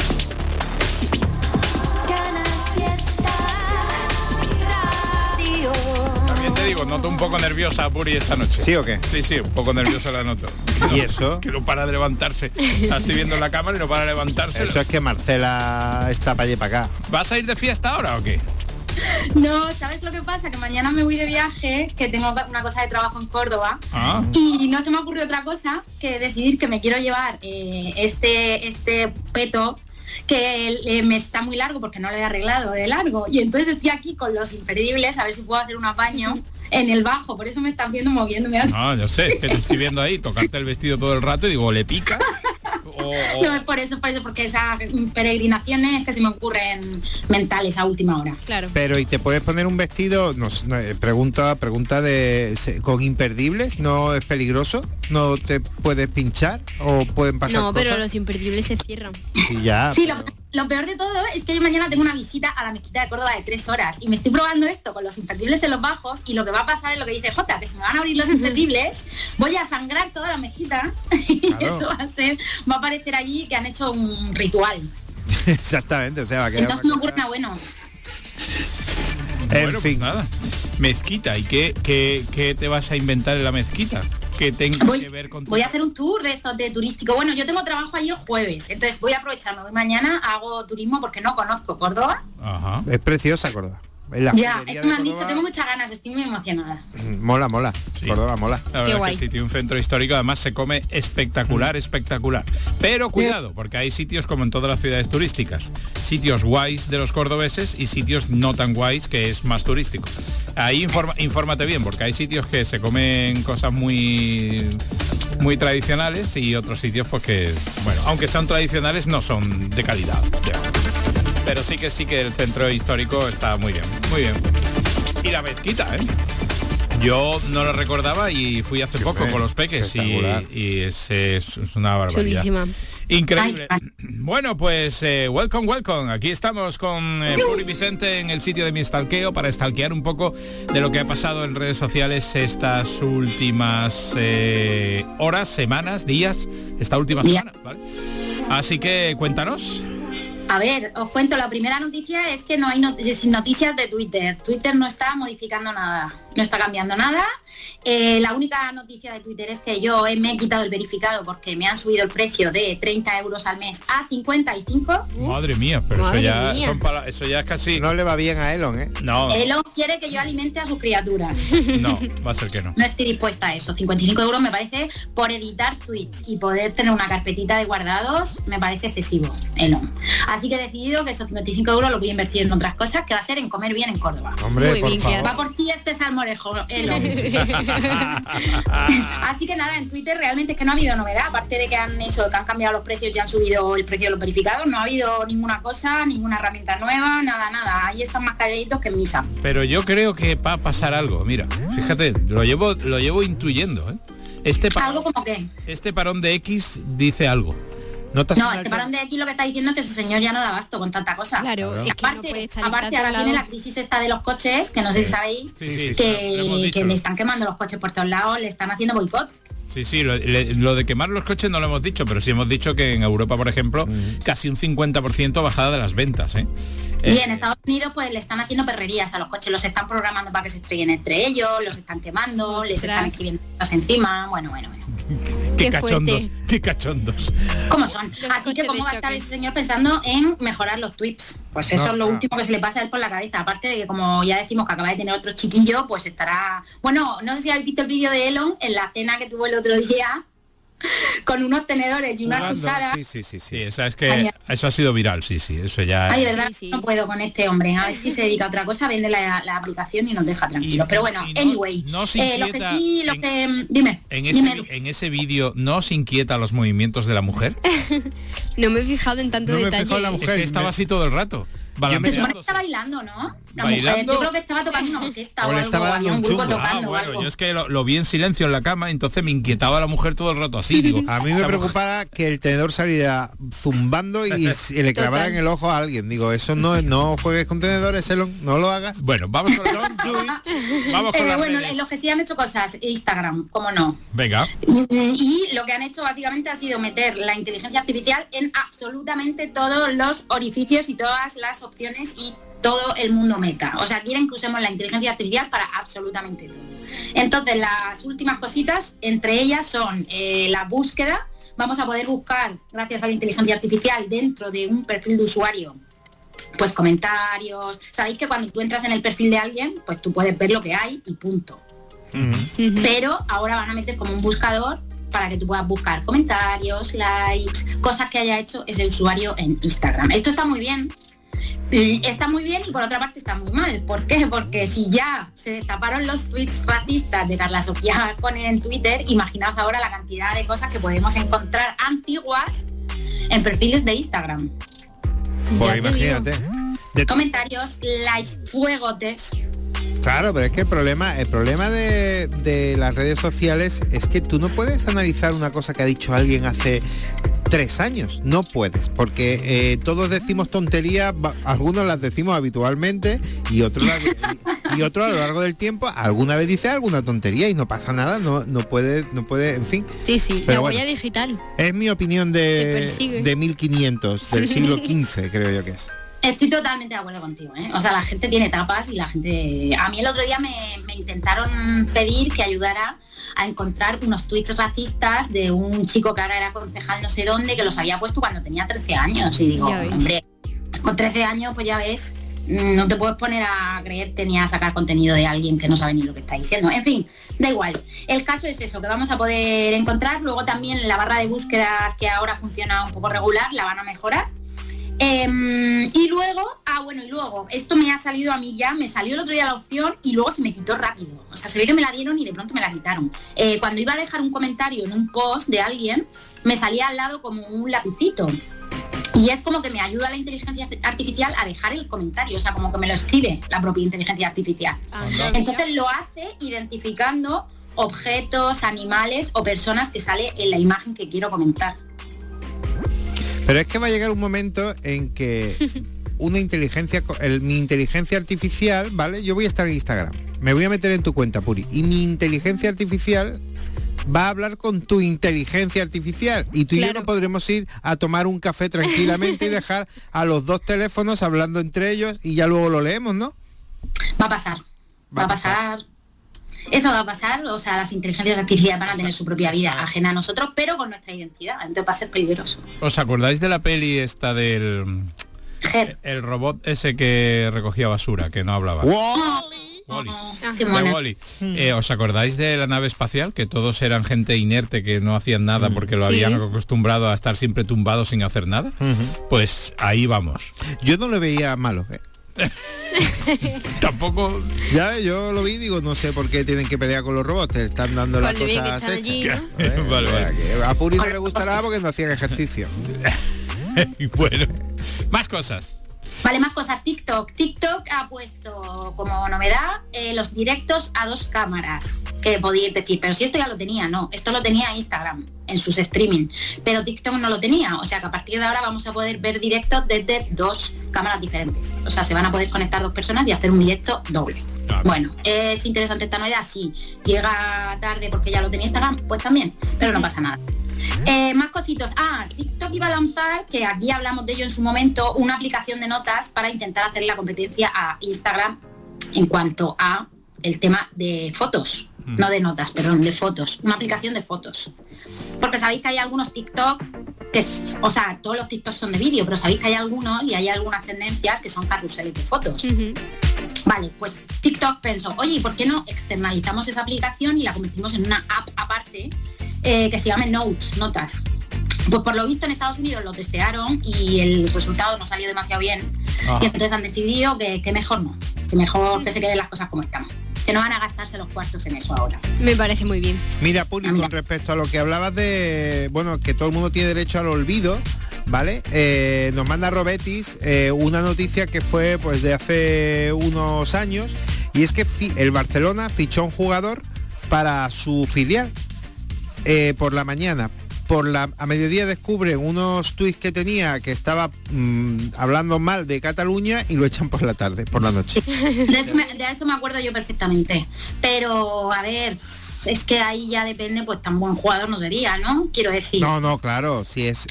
También te digo, noto un poco nerviosa a Puri esta noche.
¿Sí o qué?
Sí, un poco nerviosa la noto.
¿Y eso?
Que no para de levantarse. La estoy viendo en la cámara y no para de levantarse.
Eso es que Marcela está para allá y para acá.
¿Vas a ir de fiesta ahora o qué?
No, ¿sabes lo que pasa? Que mañana me voy de viaje, que tengo una cosa de trabajo en Córdoba,
Ah.
y no se me ocurrió otra cosa que decidir que me quiero llevar este peto que me está muy largo porque no lo he arreglado de largo, y entonces estoy aquí con los imperdibles a ver si puedo hacer un apaño en el bajo, por eso me están viendo moviéndome así.
No, yo sé, es que te estoy viendo ahí, tocarte el vestido todo el rato y digo, ¿le pica?
No, es por eso, porque esas peregrinaciones que se me ocurren mentales a última hora.
Claro.
Pero ¿y te puedes poner un vestido? Pregunta con imperdibles, ¿no es peligroso? ¿No te puedes pinchar o pueden pasar
No,
cosas?
pero los imperdibles se cierran.
Sí, ya.
Sí, lo peor de todo es que yo mañana tengo una visita a la mezquita de Córdoba de 3 horas y me estoy probando esto con los imperdibles en los bajos, y lo que va a pasar es lo que dice Jota, que se me van a abrir los imperdibles, voy a sangrar toda la mezquita y
Claro.
eso va a parecer allí que han hecho un ritual.
Exactamente, o sea, va a quedar
Entonces
una
no ocurre
cosa-
nada bueno.
En
Bueno,
fin.
pues nada. Mezquita, ¿y qué te vas a inventar en la mezquita? Que tenga que ver con tu...
Voy a hacer un tour de esto de turístico. Bueno, yo tengo trabajo ahí el jueves, entonces voy a aprovecharme. Voy mañana, hago turismo porque no conozco Córdoba.
Ajá.
Es preciosa Córdoba. En la
Ya,
feria
es
de
que me han
Córdoba,
dicho, tengo muchas ganas, estoy muy emocionada.
Mola.
Sí.
Córdoba mola.
La verdad es que sí, tiene un centro histórico, además se come espectacular. Pero cuidado, porque hay sitios como en todas las ciudades turísticas, sitios guays de los cordobeses y sitios no tan guays que es más turístico. Ahí infórmate bien, porque hay sitios que se comen cosas muy tradicionales y otros sitios pues que, bueno, aunque son tradicionales no son de calidad. Ya. Pero sí que el centro histórico está muy bien, muy bien. Y la mezquita, ¿eh? Yo no lo recordaba y fui hace poco con los peques y es una barbaridad.
Chulísima.
Increíble. Bueno, pues welcome. Aquí estamos con Puri Vicente en el sitio de mi stalkeo para stalkear un poco de lo que ha pasado en redes sociales estas últimas horas, semanas, días, esta última semana, ¿vale? Así que cuéntanos.
A ver, os cuento, la primera noticia es que no hay noticias de Twitter. Twitter no está modificando nada, no está cambiando nada. La única noticia de Twitter es que yo me he quitado el verificado porque me han subido el precio de 30 euros al mes a 55.
Madre mía, pero
Madre
eso
mía.
eso ya es casi...
No le va bien a Elon, ¿eh?
No,
Elon quiere que yo alimente a sus criaturas.
no, va a ser que no.
No estoy dispuesta a eso. 55 euros me parece por editar tweets y poder tener una carpetita de guardados, me parece excesivo, Elon. Así que he decidido que esos 55 euros los voy a invertir en otras cosas, que va a ser en comer bien en Córdoba.
Hombre, muy por bien, favor.
Va por ti este salmorejo, Elon. Así que nada, en Twitter realmente es que no ha habido novedad, aparte de que han cambiado los precios y han subido el precio de los verificados, no ha habido ninguna cosa, ninguna herramienta nueva, nada. Ahí están más calladitos que en misa.
Pero yo creo que va a pasar algo. Mira, fíjate, lo llevo intuyendo, ¿eh?
¿Algo como qué?
Este parón de X dice algo.
No, este parón de aquí lo que está diciendo es que ese señor ya no da abasto con tanta cosa.
Claro,
Y
es que no
aparte,
puede estar en
aparte
tantos
ahora viene
lados.
la crisis esta de los coches, que no sé si sabéis,
Sí, lo hemos
que
dicho.
le están quemando los coches por todos lados, le están haciendo boicot.
Sí, lo de quemar los coches no lo hemos dicho, pero sí hemos dicho que en Europa, por ejemplo, casi un 50% bajada de las ventas, ¿eh?
Y en Estados Unidos pues le están haciendo perrerías a los coches, los están programando para que se estrellen entre ellos, los están quemando, les están escribiendo cosas encima, bueno.
Qué cachondos.
¿Cómo son? Así que cómo va a estar ese señor pensando en mejorar los tweets. Pues eso es lo último que se le pasa a él por la cabeza. Aparte de que, como ya decimos, que acaba de tener otro chiquillo, pues estará... Bueno, no sé si habéis visto el vídeo de Elon en la cena que tuvo el otro día con unos tenedores y una cuchara.
Sí, esa es que eso ha sido viral, sí, eso ya...
Ay, de verdad, no puedo con este hombre. A ver si se dedica a otra cosa, vende la aplicación y nos deja tranquilos. Pero bueno, anyway,
no se inquieta
dime.
En ese vídeo, ¿no os inquieta los movimientos de la mujer?
No me he fijado en tanto detalle.
Me he fijado en la mujer.
Es que estaba así todo el rato.
Está bailando, ¿no? La mujer, yo creo que estaba tocando una orquesta o algo, había un grupo tocando o algo.
Yo es que lo vi en silencio en la cama, entonces me inquietaba la mujer todo el rato así, digo.
A mí me preocupaba que el tenedor saliera zumbando y le clavara en el ojo a alguien. Digo, eso no juegues con tenedores, Elon, no lo hagas.
Bueno, vamos con las
bueno,
redes.
en los que sí han hecho cosas, Instagram, cómo no.
Venga.
Y lo que han hecho básicamente ha sido meter la inteligencia artificial en absolutamente todos los orificios y todas las opciones y todo el mundo meta. O sea, quieren que usemos la inteligencia artificial para absolutamente todo. Entonces, las últimas cositas, entre ellas son la búsqueda. Vamos a poder buscar, gracias a la inteligencia artificial, dentro de un perfil de usuario, pues comentarios. Sabéis que cuando tú entras en el perfil de alguien, pues tú puedes ver lo que hay y punto. Pero ahora van a meter como un buscador para que tú puedas buscar comentarios, likes, cosas que haya hecho ese usuario en Instagram. Esto está muy bien. Está muy bien y por otra parte está muy mal. ¿Por qué? Porque si ya se destaparon los tweets racistas de Carla Sofía Poner en Twitter, imaginaos ahora la cantidad de cosas que podemos encontrar antiguas en perfiles de Instagram.
Pues imagínate.
Comentarios, likes, fuegotes.
Claro, pero es que el problema de las redes sociales es que tú no puedes analizar una cosa que ha dicho alguien hace 3 años, no puedes, porque todos decimos tonterías, algunos las decimos habitualmente y otros a lo largo del tiempo alguna vez dice alguna tontería y no pasa nada, no puede, en fin.
Sí, pero la huella digital.
Es mi opinión de 1500, del siglo XV, creo yo que es.
Estoy totalmente de acuerdo contigo, ¿eh? O sea, la gente tiene tapas y la gente... A mí el otro día me intentaron pedir que ayudara a encontrar unos tweets racistas de un chico que ahora era concejal no sé dónde, que los había puesto cuando tenía 13 años. Y digo, hombre, con 13 años pues ya ves, no te puedes poner a creerte ni a sacar contenido de alguien que no sabe ni lo que está diciendo. En fin, da igual. El caso es eso, que vamos a poder encontrar. Luego también la barra de búsquedas, que ahora funciona un poco regular, la van a mejorar. Y luego, esto me ha salido a mí ya, me salió el otro día la opción y luego se me quitó rápido. O sea, se ve que me la dieron y de pronto me la quitaron. Cuando iba a dejar un comentario en un post de alguien, me salía al lado como un lapicito. Y es como que me ayuda la inteligencia artificial a dejar el comentario, o sea, como que me lo escribe la propia inteligencia artificial. Entonces lo hace identificando objetos, animales o personas que sale en la imagen que quiero comentar.
Pero es que va a llegar un momento en que mi inteligencia artificial, ¿vale? Yo voy a estar en Instagram, me voy a meter en tu cuenta, Puri, y mi inteligencia artificial va a hablar con tu inteligencia artificial y tú y yo no podremos ir a tomar un café tranquilamente y dejar a los dos teléfonos hablando entre ellos y ya luego lo leemos, ¿no?
Va a pasar. Eso va a pasar, o sea, las inteligencias artificiales van a tener su propia vida ajena a nosotros, pero con nuestra identidad, entonces va a ser peligroso.
¿Os acordáis de la peli esta del... el robot ese que recogía basura, que no hablaba? Wall-E. ¿Os acordáis de la nave espacial? Que todos eran gente inerte, que no hacían nada porque lo habían acostumbrado a estar siempre tumbados sin hacer nada. Pues ahí vamos.
Yo no le veía malo,
Tampoco.
Ya, yo lo vi, digo, no sé por qué tienen que pelear con los robots, te están dando las cosas
allí, ¿no? Vale.
A Puri no le gustará porque no hacían ejercicio.
Bueno, más cosas.
Vale, más cosas. TikTok ha puesto como novedad los directos a 2 cámaras, que podíais decir, pero si esto ya lo tenía, no, esto lo tenía Instagram en sus streaming, pero TikTok no lo tenía, o sea que a partir de ahora vamos a poder ver directos desde 2 cámaras diferentes, o sea, se van a poder conectar 2 personas y hacer un directo doble. Bueno, ¿es interesante esta novedad? Sí. ¿Llega tarde porque ya lo tenía Instagram? Pues también, pero no pasa nada. Más cositos. TikTok iba a lanzar, que aquí hablamos de ello en su momento, una aplicación de notas para intentar hacer la competencia a Instagram en cuanto a el tema de fotos, no de notas, perdón, de fotos, una aplicación de fotos. Porque sabéis que hay algunos TikTok que o sea, todos los TikToks son de vídeo, pero sabéis que hay algunos y hay algunas tendencias que son carruseles de fotos. Vale, pues TikTok pensó, oye, ¿y por qué no externalizamos esa aplicación y la convertimos en una app aparte que se llame Notas? Pues por lo visto en Estados Unidos lo testearon y el resultado no salió demasiado bien. Y entonces han decidido que mejor no, que mejor que se queden las cosas como están, que no van a gastarse los cuartos en eso ahora.
Me parece muy bien.
Mira, Puri, con respecto a lo que hablabas de, bueno, que todo el mundo tiene derecho al olvido, ¿vale? Nos manda Robetis una noticia que fue pues de hace unos años, y es que el Barcelona fichó un jugador para su filial por la mañana. A mediodía descubren unos tuits que tenía que estaba hablando mal de Cataluña y lo echan por la tarde, por la noche.
De eso me acuerdo yo perfectamente. Pero, a ver, es que ahí ya depende, pues tan buen jugador no sería, ¿no? Quiero decir.
No, claro, si es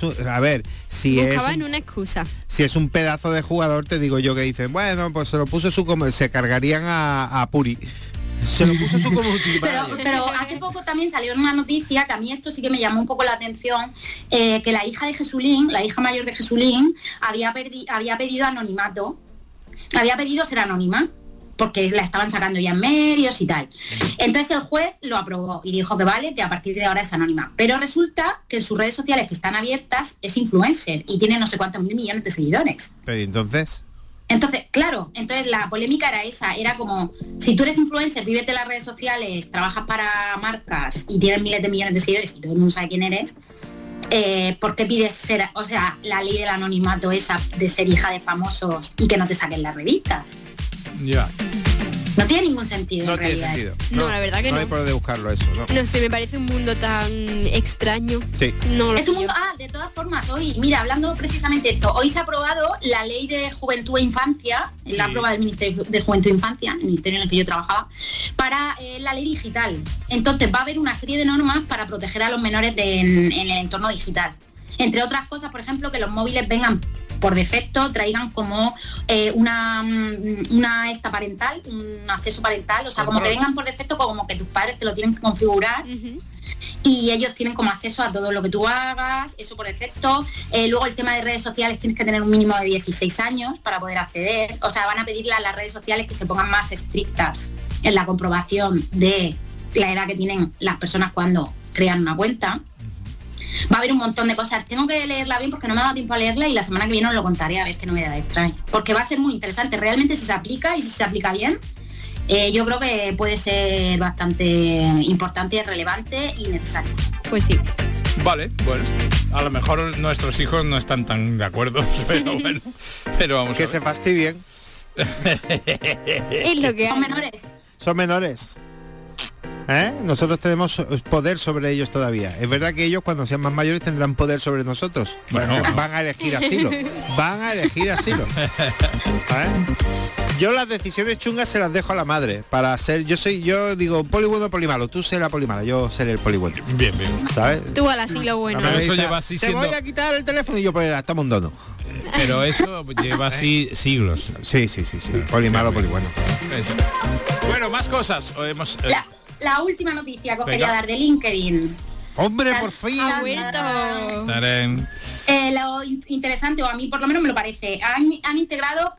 buscaban una excusa.
Si es un pedazo de jugador, te digo yo que dicen, bueno, pues se lo puso se cargarían a Puri. Se lo puso su
pero hace poco también salió una noticia que a mí esto sí que me llamó un poco la atención, que la hija de Jesulín, la hija mayor de Jesulín, había pedido anonimato, había pedido ser anónima, porque la estaban sacando ya en medios y tal. Entonces el juez lo aprobó y dijo que vale, que a partir de ahora es anónima. Pero resulta que en sus redes sociales que están abiertas es influencer y tiene no sé cuántos mil millones de seguidores.
Pero entonces,
claro, la polémica era esa, era como, si tú eres influencer, vives de las redes sociales, trabajas para marcas y tienes miles de millones de seguidores y todo el mundo sabe quién eres, ¿por qué pides ser, o sea, la ley del anonimato esa de ser hija de famosos y que no te saquen las revistas?
Ya.
No tiene ningún sentido.
No
en
tiene
realidad.
sentido.
No, la verdad que no.
No hay por dónde buscarlo eso, ¿no?
No sé, me parece un mundo tan extraño.
Sí.
No,
es un mundo, de todas formas, hoy, mira, hablando precisamente de esto, hoy se ha aprobado la ley de Juventud e Infancia, la aprobado el Ministerio de Juventud e Infancia, el ministerio en el que yo trabajaba, para la ley digital. Entonces va a haber una serie de normas para proteger a los menores en el entorno digital. Entre otras cosas, por ejemplo, que los móviles vengan por defecto, traigan como una esta parental, un acceso parental, o sea, como que vengan por defecto, como que tus padres te lo tienen que configurar y ellos tienen como acceso a todo lo que tú hagas, eso por defecto. Luego el tema de redes sociales, tienes que tener un mínimo de 16 años para poder acceder, o sea, van a pedirle a las redes sociales que se pongan más estrictas en la comprobación de la edad que tienen las personas cuando crean una cuenta. Va a haber un montón de cosas. Tengo que leerla bien porque no me ha dado tiempo a leerla y la semana que viene os lo contaré a ver qué novedades trae. Porque va a ser muy interesante. Realmente si se aplica y si se aplica bien, yo creo que puede ser bastante importante, relevante y necesario.
Pues sí.
Vale, bueno, a lo mejor nuestros hijos no están tan de acuerdo, pero bueno, pero vamos
que
a ver.
se fastidien.
Es lo que
Son menores.
Son menores. Nosotros tenemos poder sobre ellos todavía. Es verdad que ellos cuando sean más mayores tendrán poder sobre nosotros.
Bueno,
van a elegir asilo. Van a elegir asilo. Yo las decisiones chungas se las dejo a la madre para ser. Yo digo poli bueno, poli malo. Tú serás poli mala, yo seré el poli bueno.
Bien.
¿Sabes?
Tú al asilo bueno.
Eso lleva así
te
siendo...
voy a quitar el teléfono y yo pues toma un dono.
Pero eso lleva así siglos.
Sí. Poli malo, poli bueno.
Eso. Bueno, más cosas.
La última noticia que os
Venga.
quería dar de LinkedIn.
¡Hombre, por fin!
¡Ha vuelto!
Lo interesante, o a mí por lo menos me lo parece, han integrado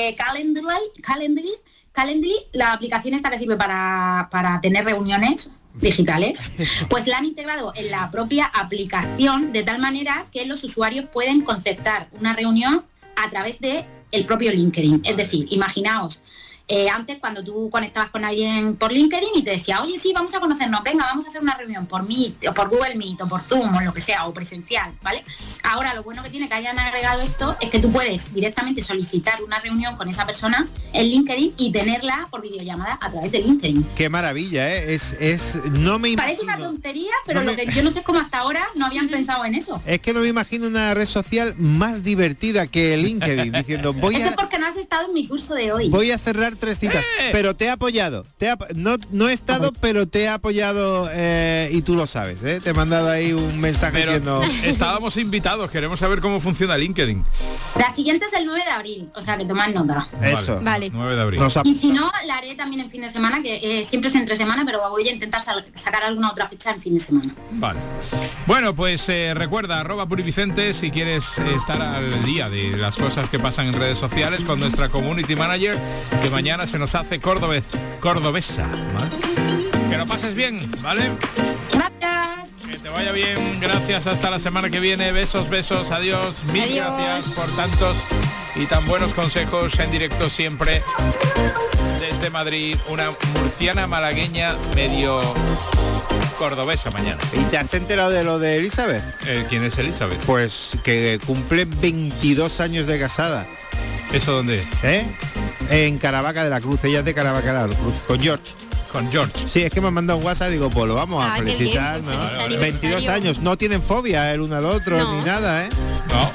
Calendly, la aplicación esta que sirve para tener reuniones digitales, pues la han integrado en la propia aplicación de tal manera que los usuarios pueden concertar una reunión a través de el propio LinkedIn. Es decir, imaginaos Antes, cuando tú conectabas con alguien por LinkedIn y te decía, oye, sí, vamos a conocernos, venga, vamos a hacer una reunión por Meet, o por Google Meet, o por Zoom, o lo que sea, o presencial, ¿vale? Ahora, lo bueno que tiene que hayan agregado esto es que tú puedes directamente solicitar una reunión con esa persona en LinkedIn y tenerla por videollamada a través de LinkedIn.
Qué maravilla, ¿eh? No me imagino.
Parece una tontería, pero lo que yo no sé cómo hasta ahora no habían pensado en eso.
Es que no me imagino una red social más divertida que LinkedIn, diciendo,
Eso es porque no has estado en mi curso de hoy.
Voy a cerrar 3 citas, pero te he apoyado. No he estado, pero te he apoyado y tú lo sabes, ¿eh? Te he mandado ahí un mensaje diciendo...
Estábamos invitados, queremos saber cómo funciona LinkedIn.
La siguiente es el 9 de abril, o sea que tomad nota.
Eso.
Vale.
9 de abril.
Y si no, la haré también en fin de semana, que siempre es entre semana, pero voy a intentar sacar alguna otra fecha en fin de semana.
Vale. Bueno, pues recuerda, @purivicente si quieres estar al día de las cosas que pasan en redes sociales con nuestra community manager, que mañana se nos hace cordobesa, ¿vale? Que lo pases bien, ¿vale?
Gracias.
Que te vaya bien, gracias, hasta la semana que viene, besos, adiós, mil gracias por tantos y tan buenos consejos en directo siempre desde Madrid, una murciana malagueña medio cordobesa mañana.
¿Y te has enterado de lo de Elizabeth?
¿Quién es Elizabeth?
Pues que cumple 22 años de casada.
¿Eso dónde es?
En Caravaca de la Cruz, ella es de Caravaca de la Cruz, con George.
Con George.
Sí, es que me han mandado un WhatsApp y digo, pues lo vamos a felicitar,
bien,
¿no?
feliz
22 años, no tienen fobia el uno al otro, ni nada, ¿eh?
No.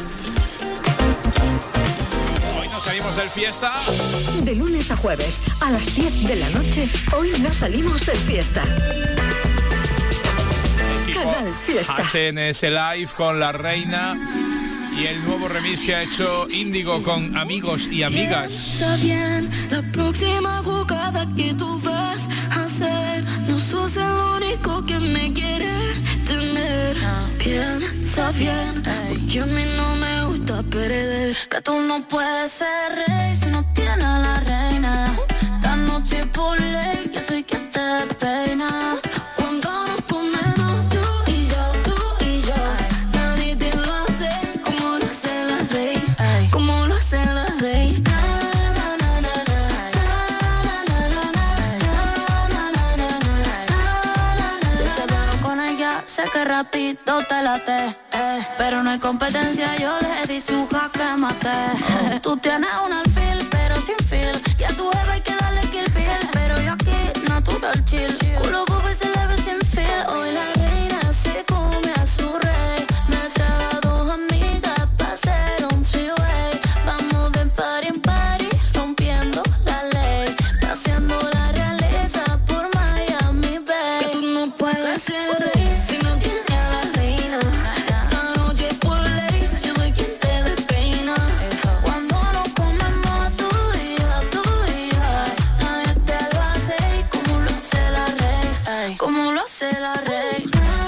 Hoy nos salimos del fiesta.
De lunes a jueves, a las 10 de la noche, hoy no salimos del fiesta. Canal Fiesta.
HNS Live con La Reina y el nuevo remix que ha hecho Índigo con Amigos y Amigas.
Piensa bien, la próxima jugada que tú vas a hacer, no sos el único que me quiere tener. Piensa bien, porque a mí no me gusta perder. Que tú no puedes ser rey si no tienes a la reina. Esta noche por ley, yo soy quien te peina. Cuando nos comemos tú y yo, nadie te lo hace como lo hace la rey, como lo hace la rey. Si te veo con ella, sé que rápido te late, pero no hay competencia, yo le di su jaque mate. Tú tienes un alfil, pero sin feel, y a tu jefe hay que darle kill piel, pero yo aquí natural chill, culo bobo se le ve sin feel. Hoy la reina se come a su rey, me trae a 2 amigas para hacer un three-way. Vamos de party en party, rompiendo la ley, paseando la realeza por Miami Bay. Que tú no puedes ser rey si no tienes a la reina. Esta noche por ley, yo soy quien te despeina. Cuando nos comemos tú y yo, nadie te lo hace como lo hace la rey, como lo hace la rey.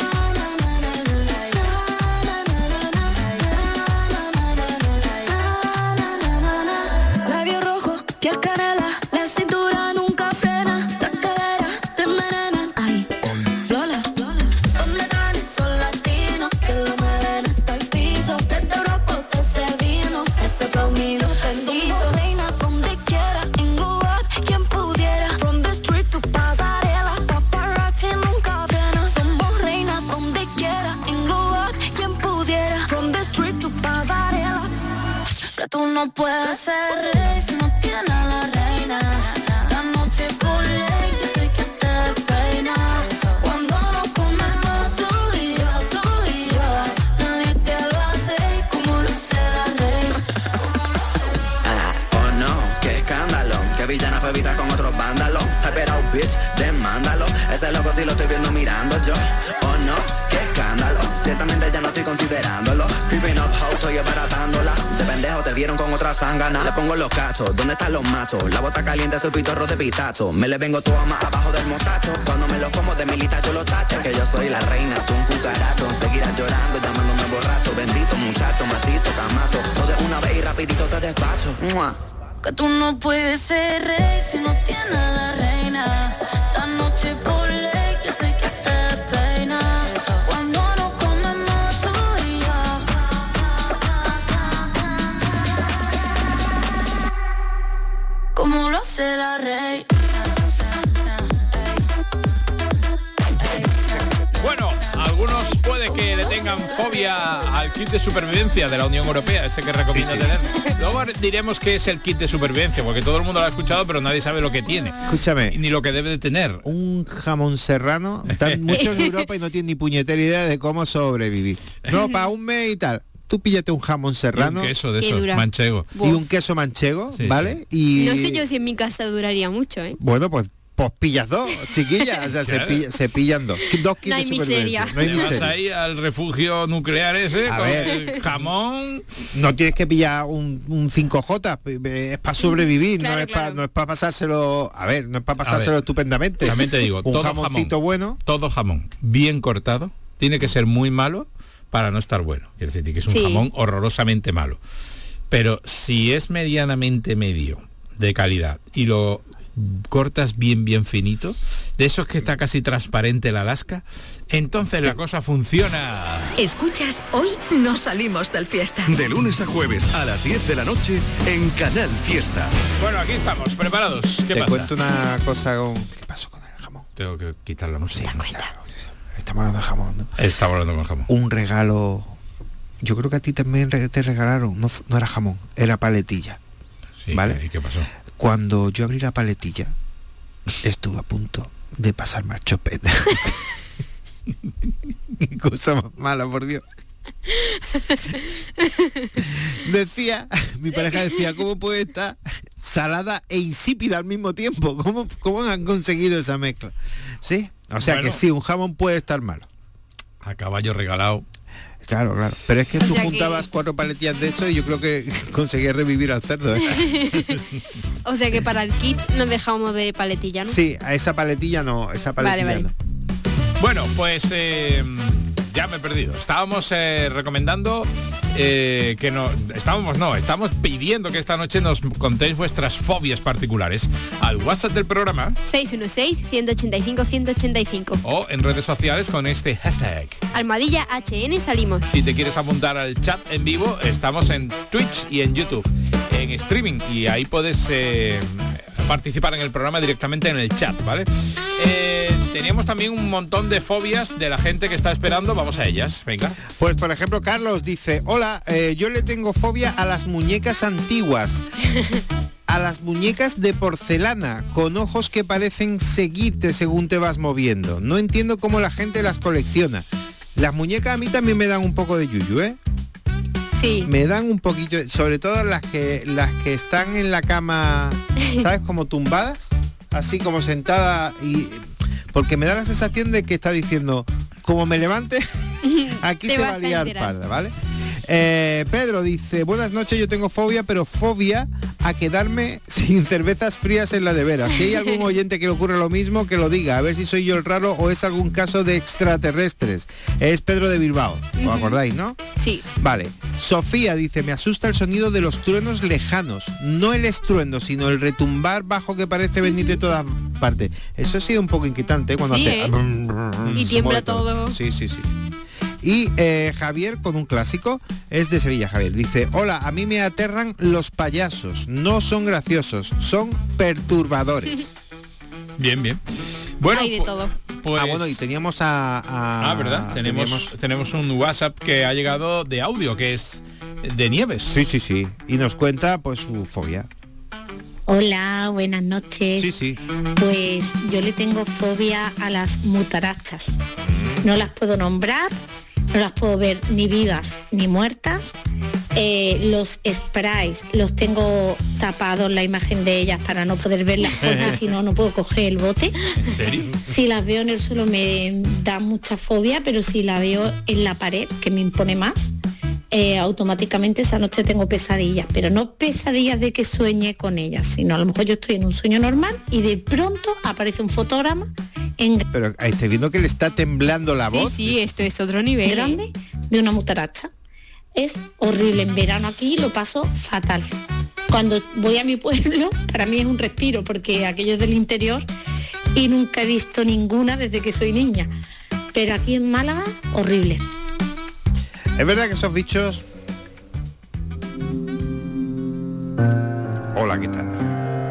Labio rojo, piel canela, la cintura nunca frena, la cadera te envenenan. Ay, Lola, donde están esos latinos que lo mueven hasta el piso? Desde Europa te servimos ese flow mío bendito. Somos reina donde quiera, en Glow Up, quien pudiera. From the street to pasarela, paparazzi nunca frena. Somos reina donde quiera, en Glow Up, quien pudiera. From the street to pasarela. Que tú no puedes ser rey si no tienes a la reina. Esta noche por ley, yo soy quien te peina. Cuando nos comemos tú y yo, nadie te lo hace como lo hace la rey.
Oh no, qué escándalo, que villana fue vista con otros vándalos. Type it out, bitch, demándalo. Ese loco sí lo estoy viendo mirando yo. Oh no, qué escándalo, ciertamente ya no estoy considerándolo. Creeping up, how estoy abaratándola. De pendejo te vieron con otra zángana. Le pongo los cachos, ¿dónde están los machos? La bota caliente, su pitorro de pistacho. Me le vengo todo más abajo del mostacho. Cuando me los como de milita yo los tacho. Que yo soy la reina, tú un cucaracho. Seguirás llorando, llamándome borracho. Bendito muchacho, machito, camacho. Todo de una vez y rapidito te despacho. ¡Mua!
Que tú no puedes ser rey si no tienes a la reina. Esta noche por ley, yo soy quien te peina. Cuando nos comemos tú y yo, como lo hace la reina.
tengan fobia al kit de supervivencia de la Unión Europea, ese que recomienda tener. Luego diremos que es el kit de supervivencia, porque todo el mundo lo ha escuchado, pero nadie sabe lo que tiene.
Escúchame.
Ni lo que debe de tener.
Un jamón serrano. Están muchos en Europa y no tienen ni puñetera idea de cómo sobrevivir. No, para un mes y tal. Tú píllate un jamón serrano.
Y un queso de eso, manchego.
Y un queso manchego,
Sí,
¿vale? Y
No sé yo si en mi casa duraría mucho, ¿eh?
bueno, pues pillas dos, chiquillas. O sea,
Claro.
se pillan dos. Dos kits
No hay
de supervivencia.
miseria.
No hay
Te vas
miseria.
ahí al refugio nuclear ese
A
con
ver.
el jamón.
No tienes que pillar un 5J, es para sobrevivir,
Claro,
no es
claro.
para pasárselo, no es para pasárselo
ver,
estupendamente.
También te digo,
un
todo
jamoncito
jamón,
bueno.
todo jamón bien cortado tiene que ser muy malo para no estar bueno. Quiere decir que es un
Sí.
jamón horrorosamente malo. Pero si es medianamente medio de calidad y lo cortas bien finito, de esos que está casi transparente la lasca, entonces la cosa funciona.
Escuchas Hoy no salimos del fiesta.
De lunes a jueves a las 10 de la noche en Canal Fiesta.
Bueno, aquí estamos, preparados. ¿Qué
Te
pasa?
cuento una cosa ¿Qué pasó con el jamón?
Tengo que quitar la música.
Estamos hablando de jamón, ¿no?
Estamos hablando con jamón.
Un regalo. Yo creo que a ti también te regalaron, no era jamón, era paletilla.
Sí,
¿vale?
¿Y qué pasó?
Cuando yo abrí la paletilla, estuve a punto de pasarme al chopete. Qué cosa más mala, por Dios. Mi pareja decía, ¿cómo puede estar salada e insípida al mismo tiempo? ¿Cómo han conseguido esa mezcla? ¿Sí? O sea
Bueno.
que sí, un jamón puede estar malo.
A caballo regalado.
Claro. Pero es que tú
sea que-
juntabas 4 paletillas de eso y yo creo que conseguías revivir al cerdo, ¿eh?
O sea que para el kit nos dejamos de paletilla, ¿no?
Sí, a esa paletilla no,
Vale.
no.
Bueno, pues ya me he perdido. Estábamos recomendando estamos pidiendo que esta noche nos contéis vuestras fobias particulares al WhatsApp del programa
616-185-185.
o en redes sociales con este hashtag.
Almohadilla HN salimos.
Si te quieres apuntar al chat en vivo, estamos en Twitch y en YouTube, en streaming, y ahí puedes participar en el programa directamente en el chat, ¿vale? Teníamos también un montón de fobias de la gente que está esperando, vamos a ellas, venga.
Pues por ejemplo Carlos dice, hola, yo le tengo fobia a las muñecas antiguas, a las muñecas de porcelana con ojos que parecen seguirte según te vas moviendo. No entiendo cómo la gente las colecciona. Las muñecas a mí también me dan un poco de yuyu, ¿eh?
Sí.
Me dan un poquito, sobre todo las que están en la cama, ¿sabes? Como tumbadas, así como sentada, y porque me da la sensación de que está diciendo, como me levante, aquí
Te
se
vas
va a
a
liar
enterar.
parda, ¿vale? Pedro dice, buenas noches, yo tengo fobia, pero fobia a quedarme sin cervezas frías en la nevera. Si hay algún oyente que le ocurre lo mismo, que lo diga, a ver si soy yo el raro o es algún caso de extraterrestres. Es Pedro de Bilbao, ¿os acordáis, no?
Sí.
Vale. Sofía dice, me asusta el sonido de los truenos lejanos, no el estruendo, sino el retumbar bajo que parece venir de todas partes. Eso sí es un poco inquietante, ¿eh? Cuando
Sí,
hace...
¿eh? Y
se
tiembla
mueve
todo.
Sí. Y Javier, con un clásico, es de Sevilla, Javier. Dice, hola, a mí me aterran los payasos. No son graciosos, son perturbadores.
Bien. Bueno,
Hay de todo.
pues...
Bueno, y teníamos a
¿verdad? Tenemos un WhatsApp que ha llegado de audio, que es de Nieves.
Sí. Y nos cuenta, pues, su fobia.
Hola, buenas noches.
Sí.
Pues yo le tengo fobia a las mutarachas. No las puedo nombrar, no las puedo ver ni vivas ni muertas. Los sprays los tengo tapados, la imagen de ellas, para no poder verlas, porque si no puedo coger el bote.
¿En serio?
Si las veo en el suelo me da mucha fobia, pero si la veo en la pared, que me impone más, automáticamente esa noche tengo pesadillas, pero no pesadillas de que sueñe con ellas, sino a lo mejor yo estoy en un sueño normal y de pronto aparece un fotograma
Pero estáis viendo que le está temblando la voz.
Sí, esto es otro nivel.
grande de una mutaracha. Es horrible. En verano aquí lo paso fatal. Cuando voy a mi pueblo, para mí es un respiro, porque aquello es del interior y nunca he visto ninguna desde que soy niña. Pero aquí en Málaga, horrible.
Es verdad que esos bichos... Hola, ¿qué tal?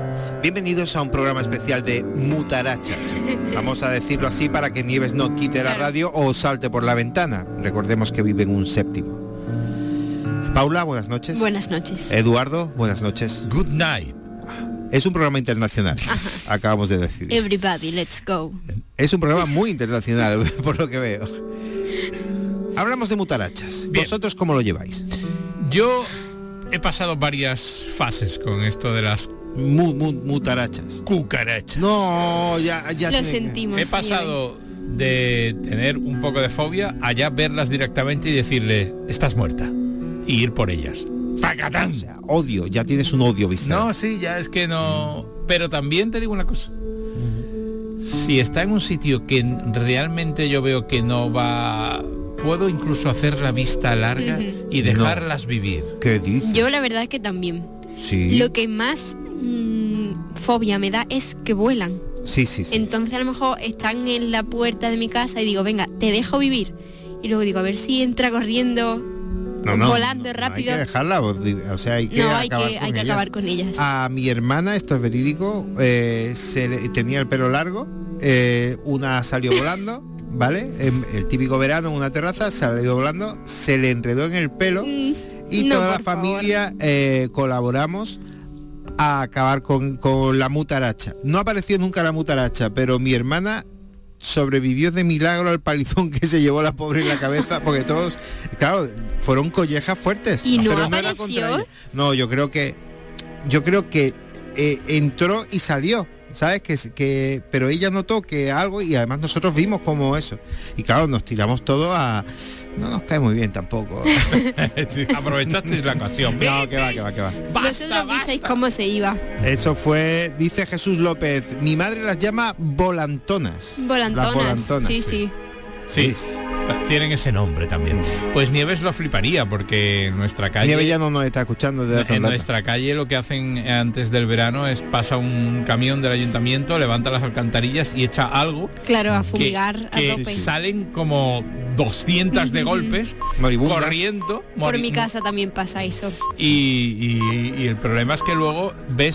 Bienvenidos a un programa especial de mutarachas. Vamos a decirlo así para que Nieves no quite la radio o salte por la ventana. Recordemos que vive en un séptimo. Paula, buenas noches.
Buenas noches.
Eduardo, buenas noches.
Good night.
Es un programa internacional, acabamos de decir.
Everybody, let's go.
Es un programa muy internacional, por lo que veo. Hablamos de mutarachas.
Bien.
¿Vosotros cómo lo lleváis?
Yo he pasado varias fases con esto de las
mutarachas.
Cucarachas.
No, ya
Lo sentimos.
He pasado de tener un poco de fobia a ya verlas directamente y decirle, estás muerta. Y ir por ellas. ¡Facatán!
O sea, odio, ya tienes un odio visceral.
No, sí, ya es que no... Pero también te digo una cosa. Si está en un sitio que realmente yo veo que no va... Puedo incluso hacer la vista larga y dejarlas vivir.
¿Qué dices?
Yo la verdad es que también.
Sí.
Lo que más fobia me da es que vuelan.
Sí.
Entonces a lo mejor están en la puerta de mi casa y digo, venga, te dejo vivir. Y luego digo, a ver si entra corriendo, volando rápido.
Hay que dejarla, o sea, hay que
acabar con ellas.
A mi hermana, esto es verídico, tenía el pelo largo, una salió volando, ¿vale? El típico verano en una terraza, salió volando, se le enredó en el pelo y toda la familia colaboramos a acabar con la mutaracha. No apareció nunca la mutaracha, pero mi hermana sobrevivió de milagro al palizón que se llevó la pobre en la cabeza, porque todos, claro, fueron collejas fuertes.
¿Y no
pero
apareció?
No era contra ella. No, yo creo que entró y salió, ¿sabes? Pero ella notó que algo, y además nosotros vimos como eso. Y claro, nos tiramos todo a... No nos cae muy bien tampoco.
Aprovechasteis la ocasión.
No, que va.
Vosotros visteis cómo se iba.
Eso fue, dice Jesús López, mi madre las llama volantonas.
Volantonas.
Las volantonas.
Sí.
Tienen ese nombre también. Pues Nieves lo fliparía porque en nuestra calle...
Nieves ya no nos está escuchando desde hace
en nuestra calle lo que hacen antes del verano es pasa un camión del ayuntamiento, levanta las alcantarillas y echa algo.
Claro, a fumigar
que
a tope.
Salen como 200 de golpes corriendo.
Por mi casa también pasa eso.
Y el problema es que luego ves